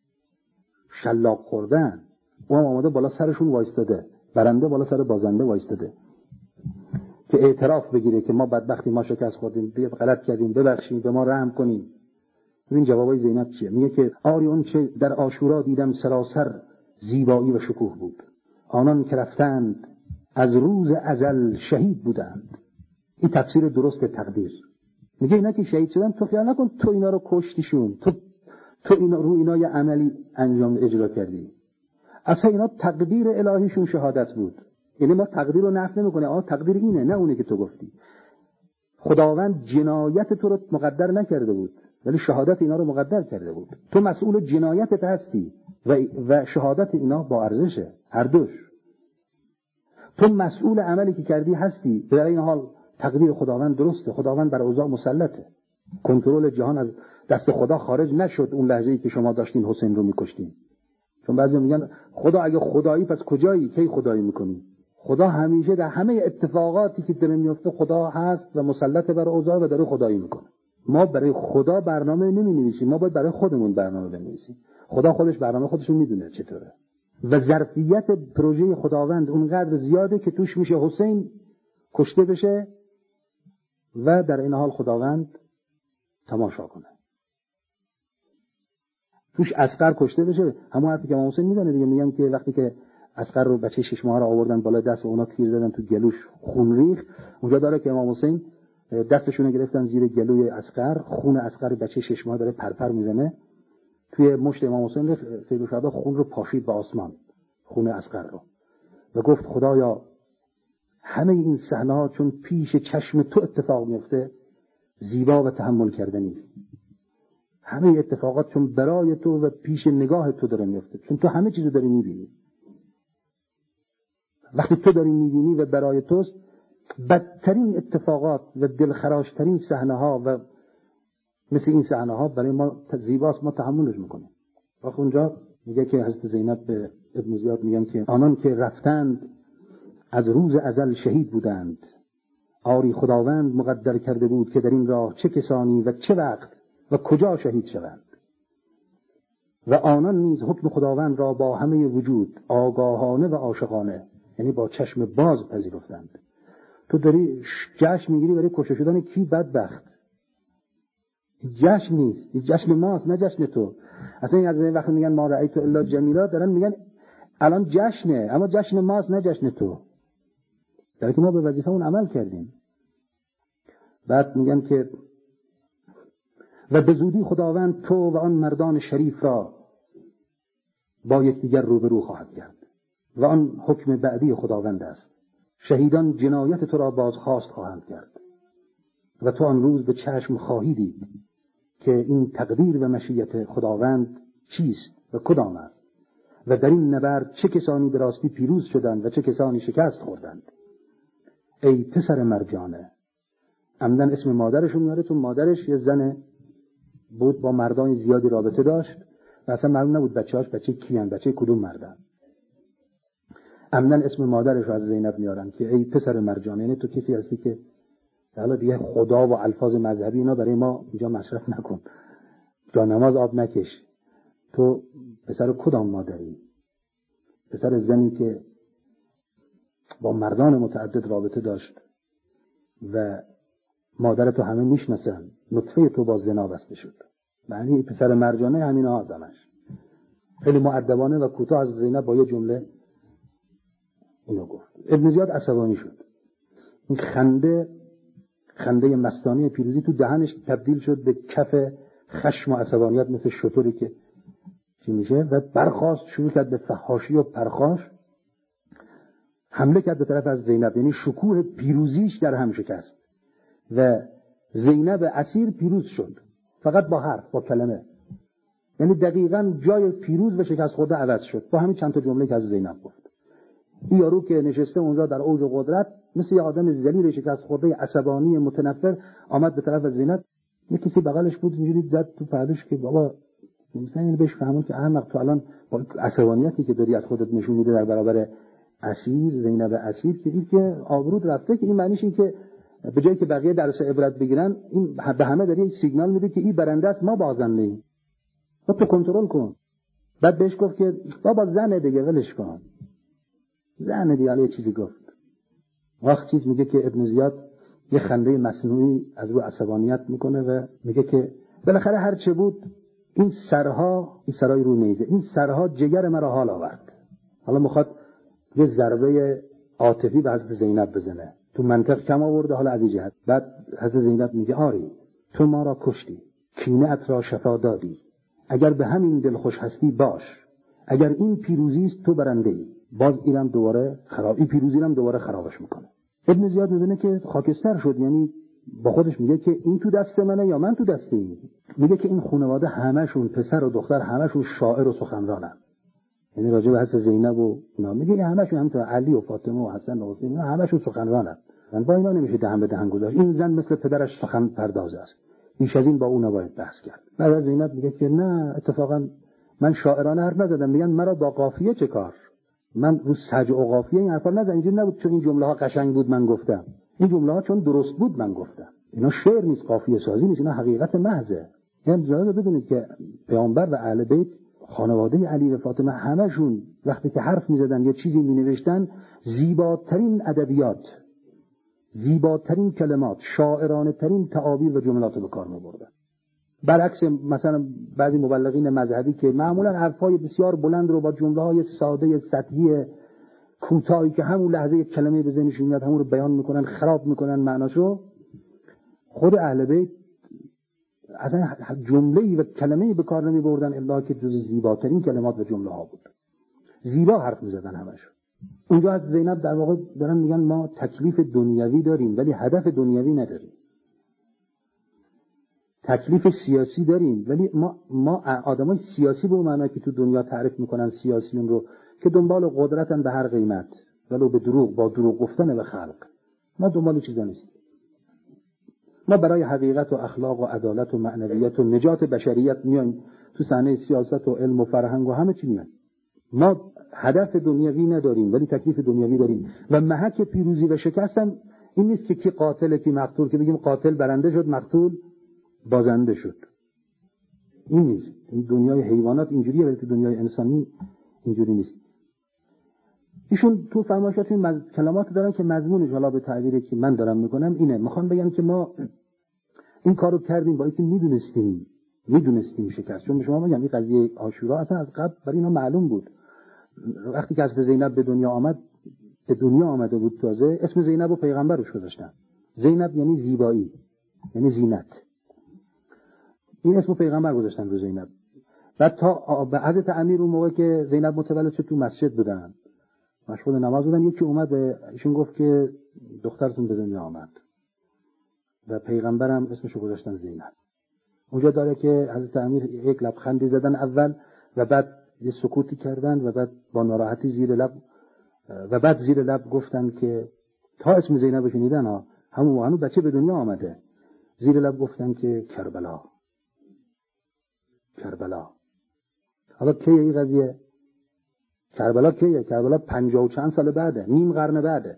A: شلاق خوردن، اون آماده بالا سرشون وایستاده، برنده بالا سر بازنده وایستاده که اعتراف بگیره که ما بدبختی، ما شکست خوردیم، غلط کردیم، ببخشید، به ما رحم کنید. ببین جوابای زینب چیه؟ میگه که آری اون چه در عاشورا دیدم سراسر زیبایی و شکوه بود، آنان که رفتند از روز ازل شهید بودند. این تفسیر درست تقدیر. میگه اینا که شهید شدن تو خیال نکن تو اینا رو کشتیشون، تو تو اینا رو اینا یه عملی انجام اجرا کردی. اصلا اینا تقدیر الهیشون شهادت بود. یعنی ما تقدیر رو نفی نمی‌کنه، آ تقدیر اینه، نه اونی که تو گفتی. خداوند جنایت تو رو مقدر نکرده بود ولی شهادت اینا رو مقدر کرده بود. تو مسئول جنایتت هستی و و شهادت اینا با ارزشه، هر دوش. تو مسئول عملی که کردی هستی، در این حال تقدیر خداوند درسته. خداوند بر اوضاع مسلطه. کنترل جهان از دست خدا خارج نشد اون لحظه‌ای که شما داشتین حسین رو می‌کشتین. چون بعضی میگن خدا اگه خدایی پس کجایی؟ کی خدایی می‌کنی؟ خدا همیشه در همه اتفاقاتی که داره میفته خدا هست و مسلط بر اوضاع و داره خدایی میکنه. ما برای خدا برنامه نمی‌نویسیم، ما باید برای خودمون برنامه بنویسیم. خدا خودش برنامه خودشو میدونه چطوره. و ظرفیت پروژه خداوند اونقدر زیاده که توش میشه حسین کشته بشه و در این حال خداوند تماشا کنه. توش اصغر کشته بشه، همون حرفی که امام حسین میزنه دیگه، میگن که وقتی که اصغر رو بچه شش ماه رو آوردن بالا دست و اونا تیر زدن تو گلوش، خون ریخت، اونجا داره که امام حسین دستشون گرفتن زیر گلوی اصغر، خون اصغر بچه شش ماه داره پرپر میزنه توی مشت امام حسین ریخت. سید الشهدا خون رو پاشید به آسمان، خون اصغر رو، و گفت خدایا همه این صحنه‌ها چون پیش چشم تو اتفاق میفته زیبا و تحمل کردنی است. همه اتفاقات چون برای تو و پیش نگاه تو داره میفته، چون تو همه چیزو داری میبینی. وقتی تو داری میبینی و برای توست، بدترین اتفاقات و دلخراشترین صحنه‌ها و مثل این صحنه‌ها برای ما زیباست، ما تحملش میکنیم. وقت اونجا میگه که حضرت زینب به ابن زیاد میگن که آنان که رفتند از روز ازل شهید بودند، آری خداوند مقدر کرده بود که در این راه چه کسانی و چه وقت و کجا شهید شوند. و آنان نیز حکم خداوند را با همه وجود آگاهانه و عاشقانه، یعنی با چشم باز پذیرفتند. تو داری جشن میگیری برای کشته شدن کی؟ بدبخت. جشن نیست، جشن ماست نه جشن تو. اصلا این از این وقت میگن ما رأیت الا جمیلا، دارن میگن الان جشنه، اما جشن ماست نه جشن تو، در که ما به وظیفه اون عمل کردیم. بعد میگن که و به زودی خداوند تو و آن مردان شریف را با یکدیگر روبرو خواهد کرد و آن حکم بعدی خداوند است. شهیدان جنایت تو را بازخواست خواهند کرد و تو آن روز به چشم خواهی دید که این تقدیر و مشیت خداوند چیست و کدام است و در این نبرد چه کسانی به راستی پیروز شدند و چه کسانی شکست خوردند. ای پسر مرجانه. عمدن اسم مادرشون میاره، چون مادرش یه زن بود با مردان زیادی رابطه داشت و اصلا معلوم نبود بچه‌هاش بچه کیان، بچه کدوم مردن. عمدن اسم مادرش رو از زینب میارن که ای پسر مرجانه، یعنی تو کسی هستی که حالا دیگه خدا و الفاظ مذهبی اینا برای ما اینجا مصرف نکن، جا نماز آب نکش، تو پسر کدام مادری؟ پسر زنی که با مردان متعدد رابطه داشت و مادر تو همه میشناسن، نطفه تو با زنا بسته شد. معنی پسر مرجانه همین آزمش. خیلی مؤدبانه و کوتاه از زینب با یه جمله اینو گفت. ابن زیاد عصبانی شد. این خنده خنده مستانه پیروزی تو دهنش تبدیل شد به کف خشم و عصبانیت، مثل شتری که چی میشه، و برخاست، شروع کرد به فحاشی و پرخاش، حمله کرد به طرف از زینب. یعنی شکوه پیروزیش در هم شکست و زینب اسیر پیروز شد، فقط با حرف، با کلمه. یعنی دقیقاً جای پیروز و شکست خورده عوض شد با همین چند تا جمله که از زینب گفت. این یارو که نشسته اونجا در اوج قدرت، مثل یه آدم ذلیل شکست خورده عصبانی متنفر، آمد به طرف از زینب. یه کسی بغلش بود اینجوری زد تو پهلوش که بابا، مثلا این بهش فهمون که احمق، تو الان با عصبانیتی که داری از خودت نشون میده در برابر اسیر، زینب اسیر، که این که آبرود رفته، که این معنیش این که به جایی که بقیه درس عبرت بگیرن، این به همه داره یک سیگنال میده که این برنده است، ما بازنده ایم، تو کنترل کن. بعد بهش گفت که بابا زنه دیگه، ولش کن، زنه دیگه. یه چیزی گفت. وقت چیز میگه که ابن زیاد یه خنده مصنوعی از رو عصبانیت میکنه و میگه که بالاخره هر چه بود، این سرها، این سرای رو نیزه، این سرها جگر مرا حال آورد. حالا میخواد یه ضربه عاطفی به حضرت زینب بزنه، تو منطق کم آورده، حالا از این جهت. بعد حضرت زینب میگه آری، تو ما را کشتی، کینه ات را شفا دادی، اگر به همین دل خوش هستی باش، اگر این پیروزی است تو برنده ای. باز اینم دوباره خراب، این پیروزی هم دوباره خرابش میکنه. ابن زیاد میبینه که خاکستر شد، یعنی با خودش میگه که این تو دست منه یا من تو دست این. میگه که این خانواده همشون، پسر و دختر همشون شاعر و سخنرانن، یعنی راجع به حضرت زینب و اینا میگه همشون، همینطور علی و فاطمه و حسن و حسین همشون سخنرانن. من با اینا نمیشه دهن به دهن گذاشت. این زن مثل پدرش سخن پرداز است، بیش از این با اون نباید بحث کرد. بعد از زینب میگه که نه، اتفاقا من شاعرانه حرف نزدم. میگن مرا با قافیه چه کار، من رو سجع و قافیه این حرفا نزدم. اینجوری نبود چون این جمله ها قشنگ بود من گفتم، این جمله ها چون درست بود من گفتم. اینا شعر نیست، قافیه سازی نیست، اینا حقیقت محضه. یعنی جالب بدونید که پیامبر و اهل بیت، خانواده علی و فاطمه، همشون وقتی که حرف میزدن یا چیزی مینوشتن، زیباترین ادبیات، زیباترین کلمات، شاعرانه ترین تعابیر و جملات رو به کار می‌بردن. برعکس مثلا بعضی مبلغین مذهبی که معمولا حرفای بسیار بلند رو با جمله‌های ساده سطحی کوتاهی که همون لحظه یک کلمه به ذهنشون میاد همون رو بیان میکنن، خراب میکنن معناشو. خود اهل بیت اصلا جمله‌ای و کلمه‌ای به کار نمی‌بردن الا که جز زیباترین کلمات و جمله‌ها بود. زیبا حرف می‌زدن همش. اونجا از زینب در واقع دارن میگن ما تکلیف دنیوی داریم ولی هدف دنیوی نداریم. تکلیف سیاسی داریم ولی ما ما آدمای سیاسی به معنی که تو دنیا تعریف میکنن سیاسیون رو که دنبال قدرتن به هر قیمت، ولو به دروغ، با دروغ گفتن به خلق. ما دنبال چیزا نیستیم. ما برای حقیقت و اخلاق و عدالت و معنویت و نجات بشریت میایم تو صحنه سیاست و علم و فرهنگ و همه چی میایم. ما هدف دنیوی نداریم ولی تکلیف دنیوی داریم. و محک پیروزی و شکست هم این نیست که کی قاتل کی مقتول، که بگیم قاتل برنده شد، مقتول بازنده شد. این نیست. این دنیای حیوانات اینجوریه ولی تو دنیای انسانی اینجوری نیست. ایشون تو فرمایشات این مز... کلمات دارن که مضمونش حالا به تعبیری که من دارم میکنم اینه. میخوام بگم که ما این کارو کردیم با اینکه میدونستیم میدونستیم شکست. چون شما میگم این قضیه عاشورا اصلا از قبل برای اینا معلوم بود. وقتی که حضرت زینب به دنیا آمد، به دنیا آمده بود تازه، اسم زینب رو پیغمبر روش گذاشتن. زینب یعنی زیبایی، یعنی زینت. این اسمو پیغمبر گذاشتن رو زینب. بعد تا به حضرت امیر اون موقع که زینب متولد شد تو مسجد بودن، مشغول نماز بودن، یکی اومد به ایشون گفت که دخترتون به دنیا آمد و پیغمبرم اسمشو گذاشتن زینب. اونجا داره که حضرت امیر یک لبخندی زدن اول و بعد یه سکوتی کردن و بعد با ناراحتی زیر لب و بعد زیر لب گفتن که تا اسم زینب رو شنیدن ها، همون موقع بچه به دنیا آمده، زیر لب گفتن که کربلا کربلا. حالا کیه این قضیه؟ کربلا کیه؟ کربلا پنجاه و چند سال بعده، نیم قرن بعده.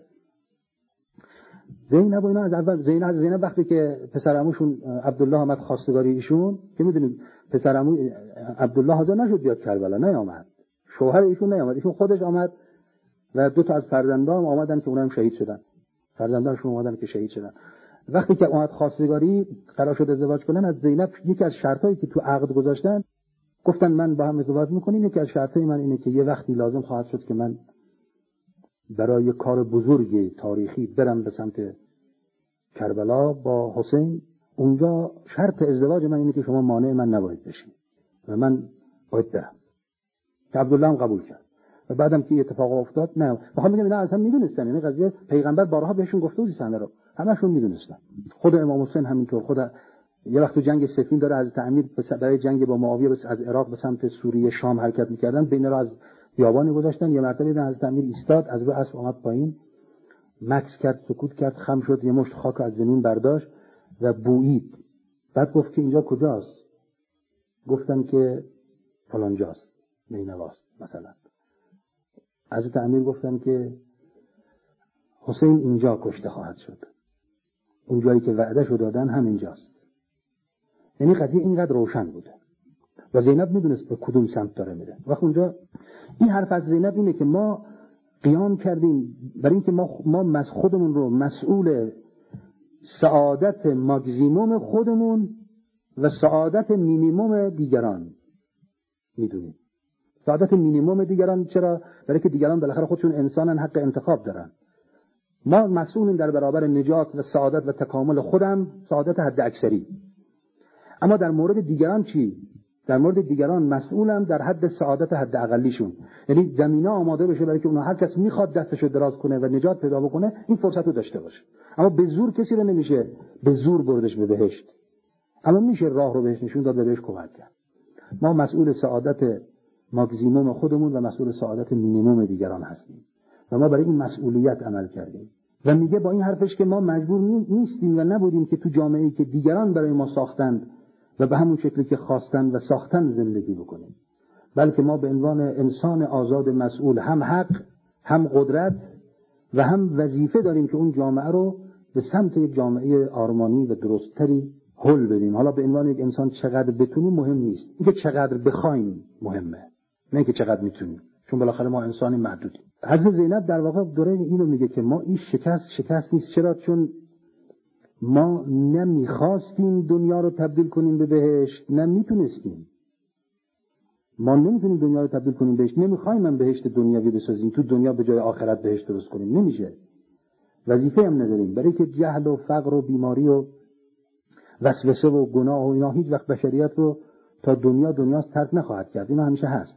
A: زینب و اینا از اول زینب زینب وقتی که پسر عموشون عبدالله آمد خواستگاری ایشون، که میدونید پسر عمو عبدالله حاضر نشد بیاد کربلا، نیامد. شوهر ایشون نیامد، ایشون خودش آمد و دو تا از فرزندان آمدن که اونها هم شهید شدن. فرزندانشون اومدن که شهید شدن. وقتی که اومد خواستگاری قرار شد ازدواج کنن، از زینب یکی از شرطایی که تو عقد گذاشتن گفتن من با هم ازدواج میکنیم، یکی از شرطای من اینه که یه وقتی لازم خواهد شد که من برای کار بزرگ تاریخی برم به سمت کربلا با حسین، اونجا شرط ازدواج من اینه که شما مانع من نباید بشین و من باید برم. که عبدالله هم قبول کرد و بعدم که اتفاق افتاد، نه میخوام بگم اینا اصلا میدونستن، یعنی قضیه پیغمبر بارها بهشون گفته بود صحنه رو، همشون میدونستن. خود امام حسین همینطور، خود یه وقت تو جنگ صفین داره حضرت امیر برای جنگ با معاویه از عراق به سمت سوریه شام حرکت میکردن، بین را از بیابانی گذاشتن، یه مرتبه دیدن حضرت امیر ایستاد، از رو اسب اومد پایین، مکث کرد، سکوت کرد، خم شد، یه مشت خاک از زمین برداشت و بویید. بعد گفت که اینجا کجاست؟ گفتن که فلان جاست، نینواست مثلا. حضرت امیر گفتن که حسین اینجا کشته خواهد شد، اون جایی که وعده شو دادن همینجاست. یعنی قضیه اینقدر روشن بوده و زینب میدونست به کدوم سمت داره میره. وقت اونجا این حرف از زینب اینه که ما قیام کردیم برای اینکه ما ما خودمون رو مسئول سعادت ماکزیموم خودمون و سعادت مینیموم دیگران میدونیم. سعادت مینیموم دیگران چرا؟ برای که دیگران بالاخره خودشون انسانن، حق انتخاب دارن. ما مسئولیم در برابر نجات و سعادت و تکامل خودم، سعادت حد اکثری. اما در مورد دیگران چی؟ در مورد دیگران مسئولم در حد سعادت حد اقلیشون. یعنی زمینه آماده بشه برای که اونها هر کس میخواد دستشو دراز کنه و نجات پیدا بکنه این فرصت رو داشته باشه. اما به زور کسی رو نمیشه به زور بردش به بهشت، اما میشه راه رو بهش نشون داد و بهش کمک کرد. ما مسئول سعادت ماکزیموم خودمون و مسئول سعادت مینیموم دیگران هستیم و ما برای این مسئولیت عمل کردیم. و میگه با این حرفش که ما مجبور نیستیم و نبودیم که تو جامعه‌ای که دیگران برای ما ساختند و به همون شکلی که خواستند و ساختن زندگی بکنیم، بلکه ما به عنوان انسان آزاد مسئول هم حق، هم قدرت و هم وظیفه داریم که اون جامعه رو به سمت یک جامعه آرمانی و درستری هل بدیم. حالا به عنوان یک انسان چقدر بتونیم مهم نیست، اینکه چقدر بخوایم مهمه، نه اینکه چقدر میتونیم، چون بالاخره ما انسانی محدودیم. حضرت زینب در واقع دوره اینو میگه که ما این شکست شکست نیست. چرا؟ چون ما نمیخواستیم دنیا رو تبدیل کنیم به بهشت، نمیتونستیم. ما نمیتونیم دنیا رو تبدیل کنیم بهشت، نمیخوایم من بهشت دنیاوی بسازیم، تو دنیا به جای آخرت بهشت درست کنیم، نمیشه. وظیفه هم نداریم، برای که جهل و فقر و بیماری و وسوسه و گناه و اینا هیچ وقت بشریت رو تا دنیا دنیا ترک نخواهد کرد. اینا همیشه هست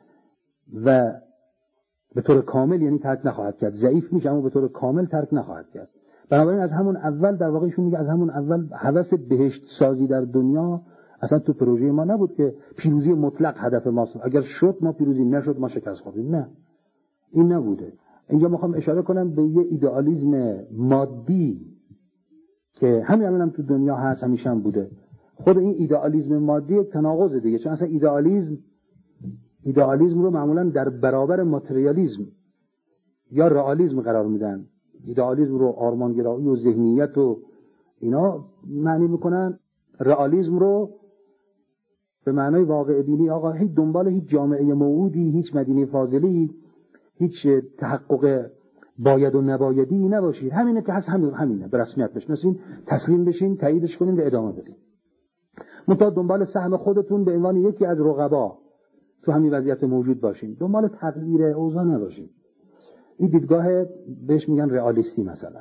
A: و به طور کامل یعنی ترک نخواهد کرد. ضعیف میشه اما به طور کامل ترک نخواهد کرد. بنابراین از همون اول در واقع ایشون میگه از همون اول هوس بهشت سازی در دنیا اصلا تو پروژه ما نبود که پیروزی مطلق هدف ماست. اگر شد ما پیروزی، نشد ما شکست خوردیم. نه، این نبوده. اینجا میخوام اشاره کنم به یه ایدئالیسم مادی که همین الان هم تو دنیا هست، همیشه هم بوده. خود این ایدئالیسم مادی یک تناقض دیگه، چون اصلا ایدئالیسم ایدئالیسم رو معمولا در برابر ماتریالیسم یا رئالیسم قرار میدن. ایدئالیسم رو آرمانگرایی و ذهنیت و اینا معنی میکنن، رئالیسم رو به معنای واقع بینی. آقا هیچ دنبال هیچ جامعه موعودی، هیچ مدینه فاضلی، هیچ تحقق باید و نبایدی نباشید. همینه که هست، همین همینه، به رسمیت بشناسین، تسلیم بشین، تاییدش کنین و ادامه بدین. منتها دنبال سهم خودتون به عنوان یکی از رقبا تو همین وضعیت موجود باشین، دنبال تغییر اوضاع نباشین. این دیدگاه بهش میگن رئالیستی مثلا،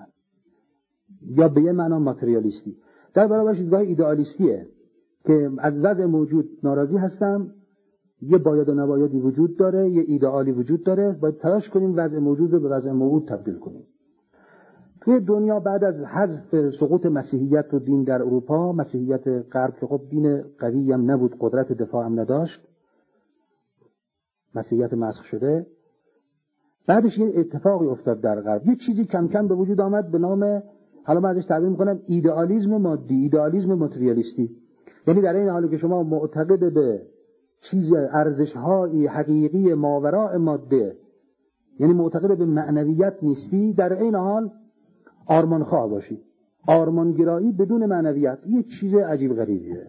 A: یا به یه معنا ماتریالیستی. در برابرش دیدگاه ایدئالیستیه که از وضع موجود ناراضی هستم، یه باید و نبایدی وجود داره، یه ایدئالی وجود داره، باید تلاش کنیم وضع موجود رو به وضع موعود تبدیل کنیم. توی دنیا بعد از حذف سقوط مسیحیت و دین در اروپا، مسیحیت غرب که خب دین قوی هم نبود، قدرت دفاع هم نداشت، مسیحیت مسخ شده، بعدش یه اتفاقی افتاد در غرب، یه چیزی کم کم به وجود آمد به نام، حالا من ازش تعبیر میکنم ایدئالیسم مادی، ایدئالیسم ماتریالیستی. یعنی در این حالی که شما معتقد به چیز ارزش‌های حقیقی ماوراء ماده، یعنی معتقد به معنویت نیستی، در این حال آرمانخواه باشی. آرمانگرایی بدون معنویت یه چیز عجیب غریبیه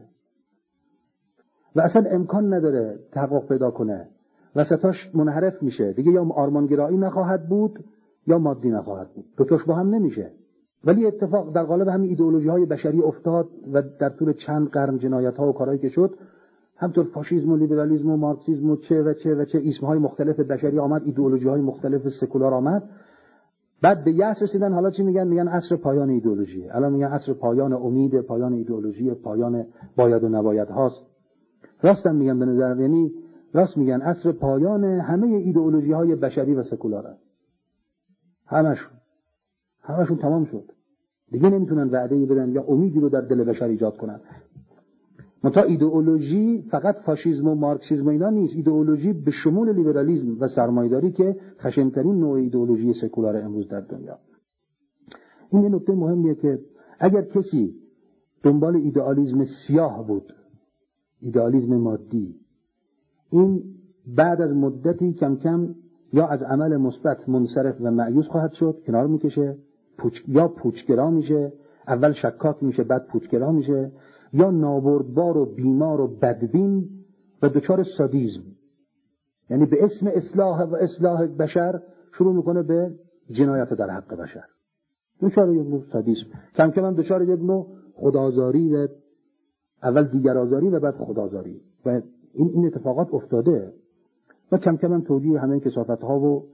A: و اصلا امکان نداره تحقق پیدا کنه، وسطاش منحرف میشه دیگه، یا آرمانگرایی نخواهد بود یا مادی نخواهد بود، دوتاش با هم نمیشه. ولی اتفاق در قالب همین ایدئولوژی های بشری افتاد و در طول چند قرن جنایت ها و کارهایی که شد، همطور فاشیسم و لیبرالیسم و مارکسیسم و چه و چه و چه اسم های مختلف بشری آمد، ایدئولوژی های مختلف سکولار آمد، بعد به یأس رسیدن. حالا چی میگن؟ میگن عصر پایان ایدئولوژی. الان میگن عصر پایان امید، پایان ایدئولوژی، پایان باید و نباید هاست. راست هم میگن به نظر، یعنی راست میگن عصر پایان همه ایدئولوژی های بشری و سکولار است. همشون همشون تمام شد دیگه، نمیتونن وعده‌ای بدن یا امیدی رو در دل بشر ایجاد کنن. منتها ایدئولوژی فقط فاشیسم و مارکسیسم و اینا نیست، ایدئولوژی به شمول لیبرالیسم و سرمایه‌داری که خشن‌ترین نوع ایدئولوژی سکولار امروز در دنیا. این یه نکته مهمیه که اگر کسی دنبال ایدئالیسم سیاه بود، ایدئالیسم مادی، این بعد از مدتی کم کم یا از عمل مثبت منصرف و مایوس خواهد شد، کنار میکشه، پوچ یا پوچگرا میشه، اول شکاک میشه بعد پوچگرا میشه، یا نابردبار و بیمار و بدبین و دچار سادیسم، یعنی به اسم اصلاح و اصلاح بشر شروع میکنه به جنایت در حق بشر، دچار یک نوع سادیسم، کم کم هم دچار یک نوع خدازاری و اول دیگرآزاری و بعد خدازاری و این این اتفاقات افتاده و کم کم هم توجیه همه کثافت‌ها و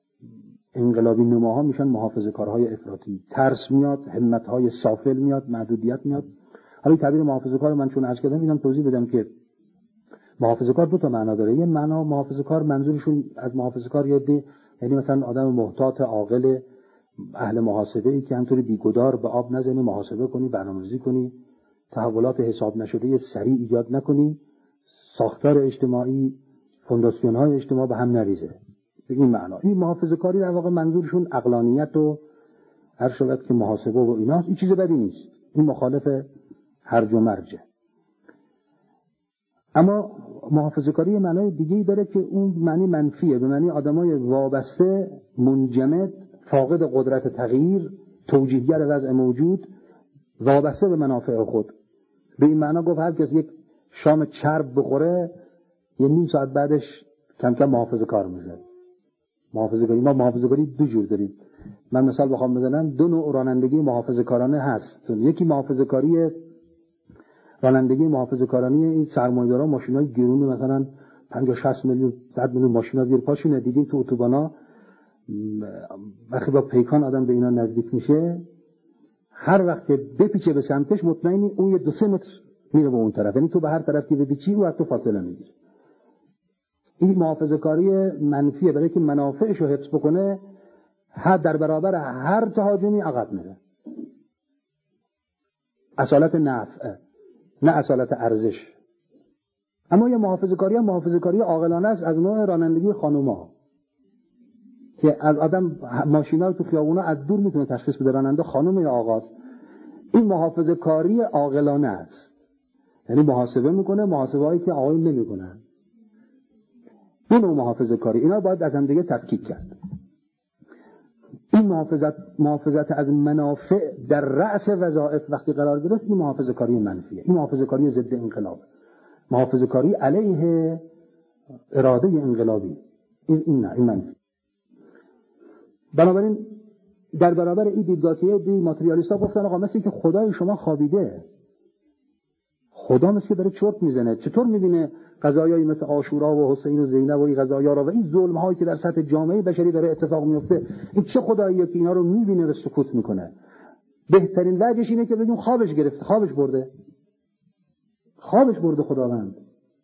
A: انقلابی نماها میشن محافظه‌کارهای افراطی، ترس میاد، همت‌های سافل میاد، محدودیت میاد. حالا تعبیر محافظه‌کار من چون عرض کردم اینم توضیح بدم که محافظه‌کار دو تا معنا داره. یه معنا محافظه‌کار منظورشون از محافظه‌کار یادی، یعنی مثلا آدم محتاط، عاقل، اهل محاسبه‌ای که همطوری بیگدار به آب نزنی، محاسبه کنی، برنامه‌ریزی کنی، تحولات حساب نشده سریع ایجاد نکنی، ساختار اجتماعی، فونداسیون‌های اجتماع به هم نریزه. به این معنا این محافظه‌کاری در واقع منظورشون عقلانیت و هر شود که محاسبه و ایناست. این چیز بدی نیست، این مخالف هرج و مرجه. اما محافظه‌کاری معنای دیگه‌ای داره که اون معنی منفیه، به معنی آدمای وابسته، منجمد، فاقد قدرت تغییر، توجیهگر وضع موجود، وابسته به منافع خود. به این معنا گفت هر کس یک شام چرب بخوره یه نیم ساعت بعدش کم کم محافظه‌کار میشه. محافظه‌کاری، ما محافظه‌کاری دو جور داریم. من مثال بخوام بزنم، دو نوع رانندگی محافظه‌کارانه هست. یکی محافظه‌کاری رانندگی محافظه‌کارانه این سرمایه‌دارا ماشینای گرون مثلا پنجاه شصت میلیون صد میلیون ماشینا زیر پاشونه دیگه، تو اتوبانا وقتی با پیکان آدم به اینا نزدیک میشه، هر وقت که بپیچه به سمتش مطمئنی اون یه دو سه متر میره به اون طرف، یعنی تو به هر طرف که بپیچی او از تو فاصله میگیره. این محافظه‌کاری منفیه، برای که منافعش رو حفظ بکنه هر در برابر هر تهاجمی عقب میره. اصالت نفع نه اصالت ارزش. اما یه محافظه‌کاری هم محافظه‌کاری عاقلانه است از نوع رانندگی خانوما که از آدم ماشینا رو تو خیابونا از دور میتونه تشخیص بده راننده خانم یا آقاست. این محافظه‌کاری عاقلانه است، یعنی محاسبه میکنه، محاسبه‌ای که آقایون نمیکنن. این نوع محافظه‌کاری، اینا باید از هم دیگه تفکیک کرد. این محافظت محافظت از منافع در رأس وظایف وقتی قرار گرفت، این محافظه‌کاری منفیه، این محافظه‌کاری ضد انقلاب، محافظه‌کاری علیه اراده انقلابی، این این نه، این منفی. بنابراین در برابر این دیدگاهی دی ماتریالیست‌ها گفتن آقا مثل که خدای شما خوابیده، خدا مثل که داره چرت میزنه. چطور میبینه قضایایی مثل عاشورا و حسین و زینب و این قضایا رو و این ظلم‌هایی که در سطح جامعه بشری داره اتفاق میفته، این چه خداییه که اینا رو میبینه و سکوت میکنه؟ بهترین وجهش اینه که بگیم خوابش گرفته، خوابش برده، خوابش برده خداوند.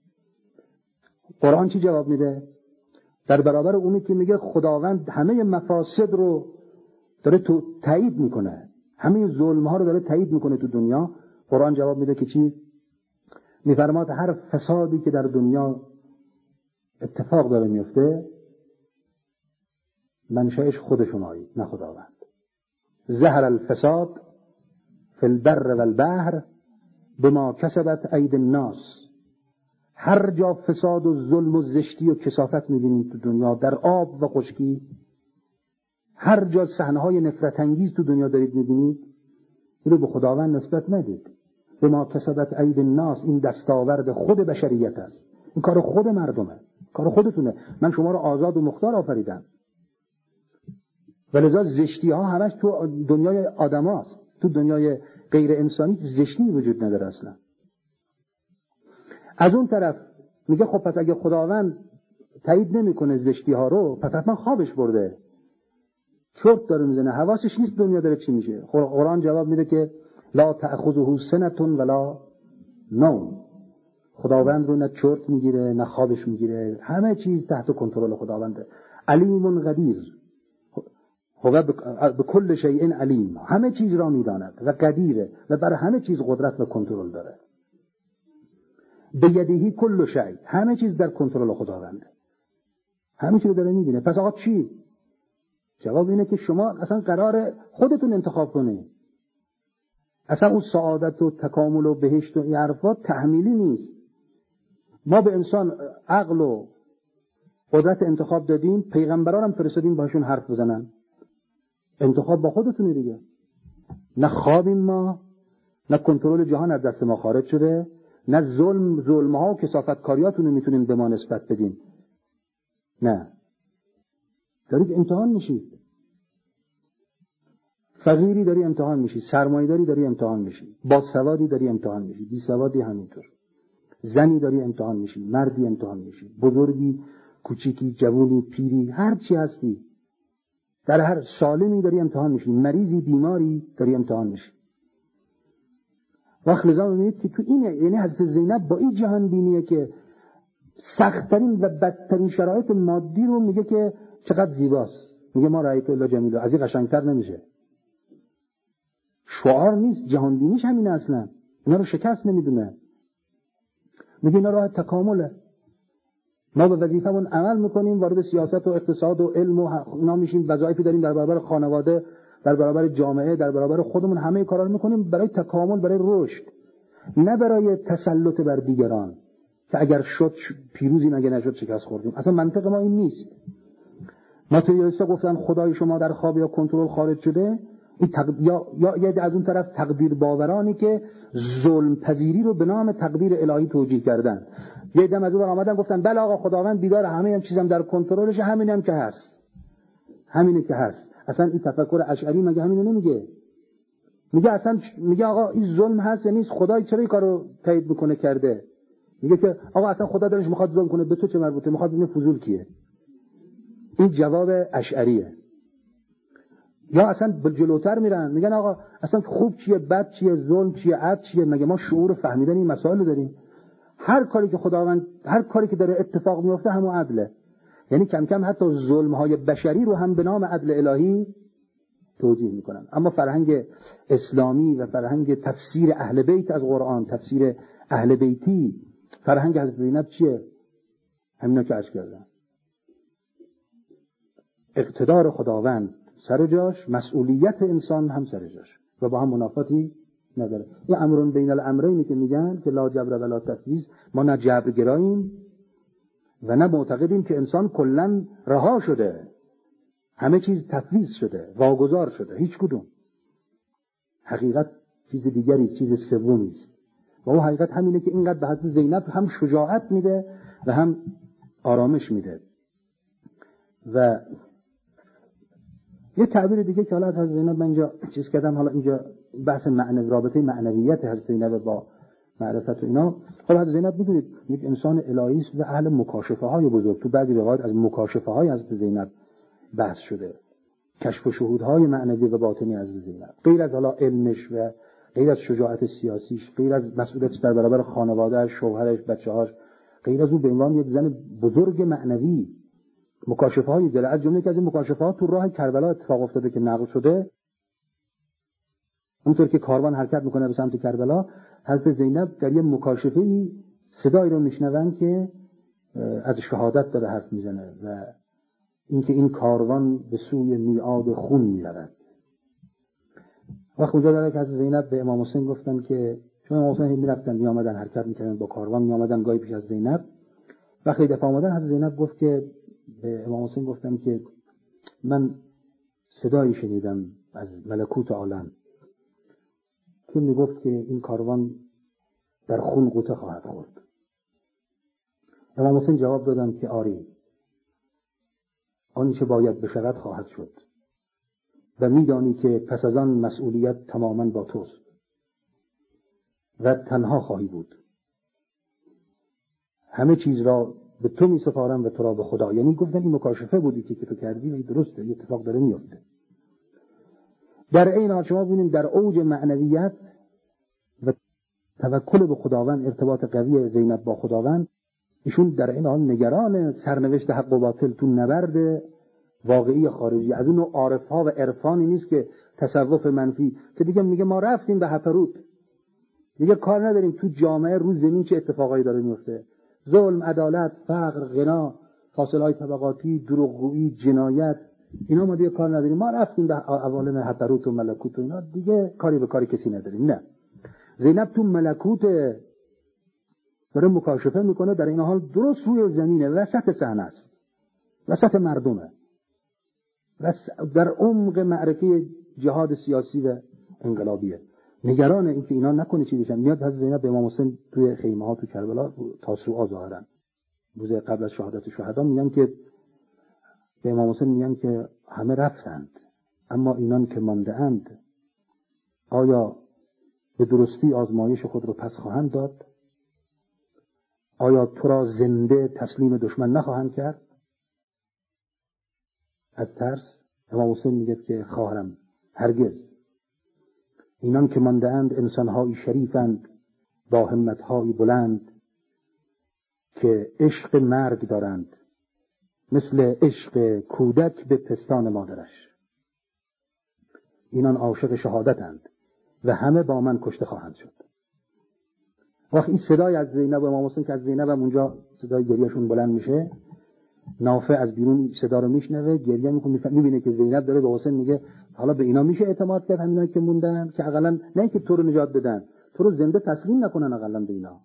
A: قرآن چی جواب میده در برابر اونی که میگه خداوند همه مفاسد رو داره تو تایید میکنه، همه ظلم‌ها رو داره تایید میکنه تو دنیا؟ قرآن جواب میده که چی؟ میفرماد هر فسادی که در دنیا اتفاق داره میفته، منشأش خود شمایی نه خداوند. ظهر الفساد فی البر و البحر بما کسبت ایدی الناس. هر جا فساد و ظلم و زشتی و کثافت می‌بینید تو دنیا، در آب و خشکی، هر جا صحنه‌های نفرت انگیز تو دنیا دارید می‌بینید، اینو به خداوند نسبت ندید. بما کسبت ایدی الناس، این دستاورد خود بشریت است، این کار خود مردمه، کار خودتونه. من شما رو آزاد و مختار آفریدم، ولذا زشتی ها همش تو دنیای آدم هاست. تو دنیای غیر انسانی زشتی وجود نداره اصلا. از اون طرف میگه خب پس اگه خداوند تایید نمیکنه زشتی ها رو، پس حتما خوابش برده، چرت داره میزنه، حواسش نیست دنیا داره چی میشه. قرآن جواب میده که لا تأخذه سنة ولا نوم. خداوند رو نه چرت میگیره نه خوابش میگیره، همه چیز تحت کنترل خداونده. علیم قدیر، هو به کل شیء علیم، همه چیز را میداند و قدیره و بر همه چیز قدرت و کنترل داره. بیدیه کل شیء، همه چیز در کنترل خداونده، همه چیز داره میبینه. پس آقا چی؟ جواب اینه که شما اصلا قراره خودتون انتخاب کنید. اصلا اون سعادت و تکامل و بهشت و این حرفات تحمیلی نیست. ما به انسان عقل و قدرت انتخاب دادیم، پیغمبران هم فرستادیم باشون حرف بزنن. انتخاب با خودتونه دیگه. نه خوابیم ما، نه کنترل جهان از دست ما خارج شده، نه ظلم ظلم‌ها و کثافتکاریاتون رو میتونیم به ما نسبت بدیم. نه، دارید امتحان میشید. فقیری داری امتحان میشی، سرمایه‌داری داری امتحان میشی، با سوادی داری امتحان میشی، بی سوادی همینطور. زنی داری امتحان میشی، مردی امتحان میشی، بزرگی، کوچیکی، جوونی، پیری، هر چی هستی، در هر سالمی داری امتحان میشی، مریضی، بیماری داری امتحان میشی. وقت لذا میبینید که تو اینه، یعنی حضرت زینب با این جهان بینیه که سخت‌ترین و بدترین شرایط مادی رو میگه که چقدر زیباست. میگه ما رأیت الله جمیله، از این قشنگتر نمیشه. شعار نیست، جهان بینیش همینه اصلا. اینا رو شکست نمیدونه. میگه اینا راه تکامله. ما به وظیفمون عمل میکنیم، وارد سیاست و اقتصاد و علم و اینا میشیم، وظایفی داریم در برابر خانواده، در برابر جامعه، در برابر خودمون، همه کارا رو میکنیم برای تکامل، برای رشد، نه برای تسلط بر دیگران که اگر شد پیروزیم، اگه نشد شکست خوردیم. اصلا منطق ما این نیست. ماتریالیست‌ها گفتن خدای شما در خواب یا کنترل خارج شده، این تق... یا یا یا از اون طرف تقدیر باورانی که ظلم پذیری رو به نام تقدیر الهی توجیه کردن. یه دم از اون آمدن گفتن بله آقا خداوند بیدار، همه هم چیزام در کنترلشه، همین هم که هست، همینه که هست. اصلا این تفکر اشعری مگه همینو نمیگه؟ میگه اصلا میگه آقا این ظلم هست یا نیست؟ خدای چرا این کارو تایید میکنه کرده؟ میگه که آقا اصلا خدا دلش میخواد ظلم کنه، به تو چه مربوطه؟ میخواد ببینه فضول کیه. این جواب اشعریه. یا اصلا جلوتر میرن میگن آقا اصلا خوب چیه، بد چیه، ظلم چیه، عدل چیه؟ مگه ما شعور فهمیدن این مسائل رو داریم؟ هر کاری که خداوند، هر کاری که داره اتفاق میفته همون عدله. یعنی کم کم حتی ظلم‌های بشری رو هم به نام عدل الهی توجیه میکنن. اما فرهنگ اسلامی و فرهنگ تفسیر اهل بیت از قرآن، تفسیر اهل بیتی، فرهنگ حضرت زینب چیه؟ همینا که عرض کردم. اقتدار خداوند سر جاش، مسئولیت انسان هم سر جاش و با هم منافاتی نداره. این امرون بین الامرینی که میگن که لا جبر ولا تفویض، ما نه جبر گراییم و نه معتقدیم که انسان کلاً رها شده، همه چیز تفویض شده، واگذار شده. هیچ کدوم. حقیقت چیز دیگری، چیز سومی است و اون حقیقت همینه که اینقدر به حضرت زینب هم شجاعت میده و هم آرامش میده. و یه تعبیر دیگه که حالا از حضرت زینب من اینجا چیز کردم، حالا اینجا بحث معنوی، رابطه معنویت حضرت زینب با معرفت و اینا. حالا حضرت زینب میدونید یک انسان الهی است و اهل مکاشفه های بزرگ. تو بعضی روایات از مکاشفه های حضرت زینب بحث شده، کشف و شهودهای معنوی و باطنی از زینب، غیر از حالا علمش و غیر از شجاعت سیاسیش، غیر از مسئولیتش در برابر خانواده‌اش، شوهرش، بچه‌هاش، غیر از اون به عنوان یک زن بزرگ معنوی مکاشفه های داره. از جمله که از این مکاشفه ها تو راه کربلا اتفاق افتاده که نقل شده. اونطور که کاروان حرکت میکنه به سمت کربلا، حضرت زینب در یه مکاشفه‌ای صدایی رو میشنون که از شهادت داره حرف میزنه و اینکه این کاروان به سوی میعاد خون میرود. وقت اونجا داره که از زینب به امام حسین گفتن که چون امام حسین میرفتن میامدن حرکت میکردن با کاروان میامدن گاهی پیش از زینب. وقتی دفعه آمدن از زینب گفت که به امام حسین گفتم که من صدایی شنیدم از ملکوت عالم که میگفت که این کاروان در خون غوطه خواهد خورد. امام حسین جواب دادم که آری، آنچه باید بشود خواهد شد و میدانی که پس از آن مسئولیت تماما با توست و تنها خواهی بود. همه چیز را به تو می سپارم و تو را به خدا. یعنی گفتن این مکاشفه بودی که تو کردی و این درسته، این اتفاق داره میفته. در این حال شما ببینید در اوج معنویت و توکل به خداوند، ارتباط قوی زینب با خداوند، ایشون در این حال نگران سرنوشت حق و باطل تو نبرد واقعی خارجی. از اون عارف ها و عرفانی نیست که تصوف منفی که دیگه میگه ما رفتیم به هپروت، دیگه کار نداریم تو جامعه رو زمین چه اتفاقایی داره میفته، ظلم، عدالت، فقر، غنا، فاصله طبقاتی، دروغگویی، جنایت، اینا ما دیگه کار نداریم، ما رفتیم به عوالم هپروت و ملکوت و اینا، دیگه کاری به کاری کسی نداریم. نه، زینب تو ملکوت داره مکاشفه میکنه، در این حال درست روی زمینه، وسط صحنه است، وسط مردمه، در عمق معرکه جهاد سیاسی و انقلابیه، نگران این که اینا نکنه چی بشن. میاد حضرت زینب به امام حسین توی خیمه ها تو کربلا تاسوعا ظاهرا روز قبل از شهادت شهدا میگن که به امام حسین میگن که همه رفتند اما اینان که مانده اند آیا به درستی آزمایش خود رو پس خواهند داد؟ آیا تو را زنده تسلیم دشمن نخواهند کرد؟ از ترس امام حسین میگه که خواهرم هرگز، اینان که مانده اند انسان‌های شریفند با همت‌های بلند که عشق مرگ دارند مثل عشق کودک به پستان مادرش. اینان عاشق شهادتند و همه با من کشته خواهند شد. وقت این صدای از زینب و امام حسین که از زینب هم اونجا صدای گریهشون بلند میشه، نافع از بیرون صدا رو میشنوه، گریه میکنه، میبینه که زینب داره به حسین میگه حالا به اینا میشه اعتماد کرد، همینایی که موندن که اقلا نه که تو رو نجات بدن، تو رو زنده تسلیم نکنن، اقلا به اینا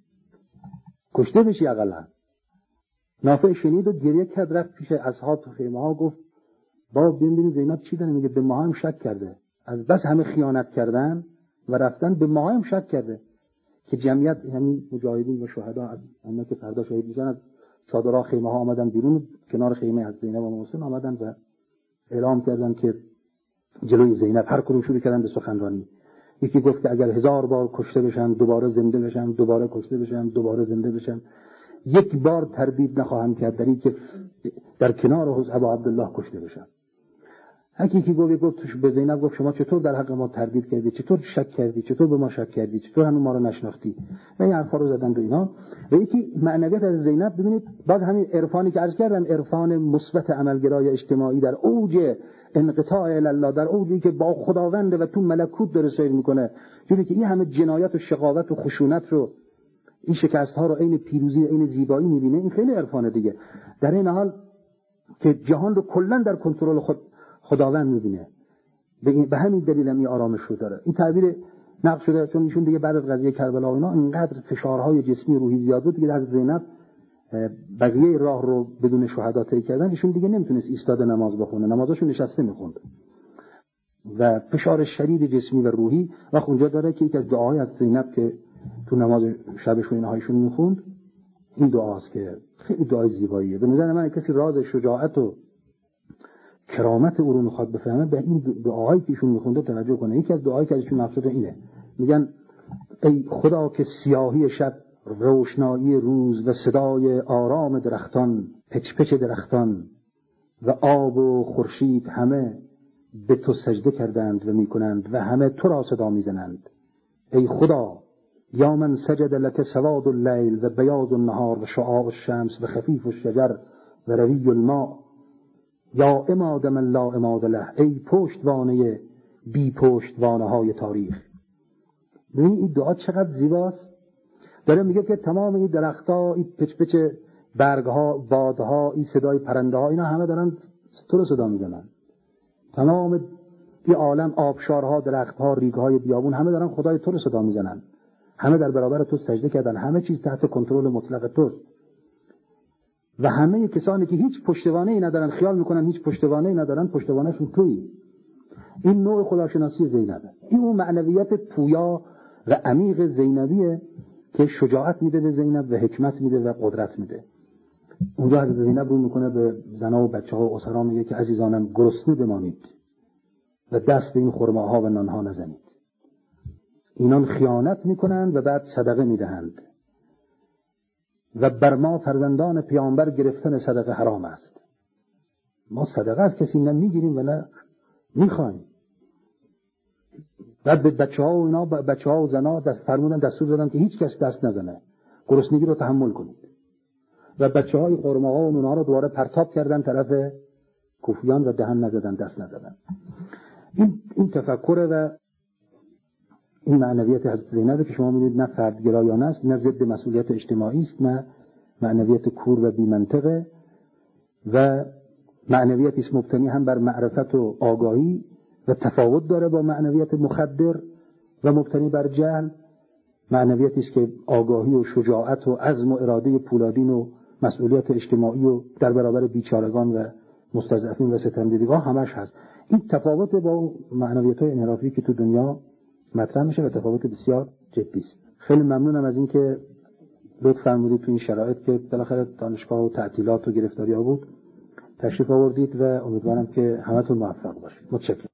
A: کشته بشی. اقلا نافع شنید و گریه کرد، رفت پیش اصحاب تو خیمه ها گفت بابا ببینید زینب چی داره میگه، به ما هم شک کرده، از بس همه خیانت کردن و رفتن به ما هم شک کرده که جمعیت همین مجاهدین و شهدا از اونها که فردا شهید میشن از چادرها خیمه ها آمدن بیرون، کنار خیمه از زینب و حسین آمدن و اعلام کردن که جلوی زینب هر کدوم شروع کردن به سخنرانی. یکی گفت که اگر هزار بار کشته بشن دوباره زنده بشن، دوباره کشته بشن دوباره زنده بشن، یک بار تردید نخواهم کرد در این که در کنار حضرت ابا عبدالله کشته بشن. یکی که گفت گفت به زینب گفت شما چطور در حق ما تردید کردی، چطور شک کردی، چطور به ما شک کردی، چطور هنوز ما رو نشناختی، و این حرفا رو زدن به اینا. و یکی معنویت از زینب ببینید، باز همین عرفانی که عرض کردم، عرفان مثبت عملگرای اجتماعی در اوج انقطاع الله، در اوجی که با خداوند و تو ملکوت داره سیر میکنه، جوری که این همه جنایت و شقاوت و خشونت رو، این شکست ها رو عین پیروزی، عین زیبایی میبینه، این خیلی عرفان دیگه. در این حال که جهان رو کلا در کنترل خود خداوند میبینه، به, به همین دلیل هم این آرامش رو داره. این تعبیر نقل شده چون ایشون دیگه بعد از قضیه کربلا و اینا اینقدر فشارهای جسمی روحی زیاد بود دیگه، در زینب بقیه راه رو بدون شهدا طی کردن، ایشون دیگه نمیتونست ایستاده نماز بخونه، نمازاشو نشسته میخوند و فشار شدید جسمی و روحی. و اونجا داره که یک از دعاهای از زینب که تو نماز شبش و اینهایشون میخوند، این دعاست که خیلی دعای زیباییه. به نظر من کسی راز شجاعت و کرامت او رو میخواد بفهمه، به این دعاهایی که ایشون میخونده توجه کنه. یکی از دعاهایی که ازشون نقل شده اینه، میگن ای خدا که سیاهی شب، روشنایی روز و صدای آرام درختان، پچ پچ درختان و آب و خورشید همه به تو سجده کردند و میکنند و همه تو را صدا میزنند. ای خدا یا من سجد لك سواد اللیل و بیاض النهار و شعاع الشمس و خفیف الشجر و روی الماء، یا اماد من لا اماد له، ای پشتوانه بی پشتوانه های تاریخ. ببین این دعا چقدر زیباست. داره میگه که تمام این درخت‌ها، این پچ پچ برگها، بادها، این صدای پرنده ها، اینا همه دارن تو رو صدا میزنن. تمام این عالم، آبشارها، درختها، ریگهای بیابون، همه دارن خدای تو رو صدا میزنن. همه در برابر تو سجده کردن. همه چیز تحت کنترل مطلق توست. و همه کسانی که هیچ پشتوانه‌ای ندارن، خیال میکنن هیچ پشتوانه‌ای ندارن، پشتوانه‌شون تویی. این نوع خداشناسی زینبه. این اون معنویت پویا و عمیق زینبیه که شجاعت میده به زینب و حکمت میده و قدرت میده. اونجا حضرت زینب رو میکنه به زنها و بچه‌ها و اسرا، میگه که عزیزانم گرسنه بمانید و دست به این خرماها و نانها نزنید. اینان خیانت میکنند و بعد صدقه میدهند و بر ما فرزندان پیامبر گرفتن صدقه حرام است. ما صدقه از کسی نمیگیریم و نه میخوایم. بعد به بچه‌ها و اینا، بچه‌ها و زنا دست فرمودن، دستور دادن که هیچ کس دست نزنه، گرسنگی رو تحمل کنید. و بچه‌های خرماها و نونها رو دوباره پرتاب کردن طرف کوفیان و دهن نزدن، دست نزدن. این این تفکر و این معنویت حضرت زینب که شما می‌بینید نه فردگرایانه است، نه ضد مسئولیت اجتماعی است، نه معنویت کور و بی‌منطقه و معنویت است مبتنی هم بر معرفت و آگاهی و تفاوت داره با معنویت مخدر و مبتنی بر جهل. معنویتی است که آگاهی و شجاعت و عزم و اراده پولادین و مسئولیت اجتماعی و در برابر بیچارگان و مستضعفین و ستمدیدگان همش هست. این تفاوت با معنویت‌های انحرافی که تو دنیا مطرح میشه و تفاوت بسیار جدی است. خیلی ممنونم از اینکه لطف فرمودید تو این شرایط که بالاخره دانشگاه و تعطیلات و گرفتاری‌ها بود تشریف آوردید و امیدوارم که همتون موفق باشید. متشکرم.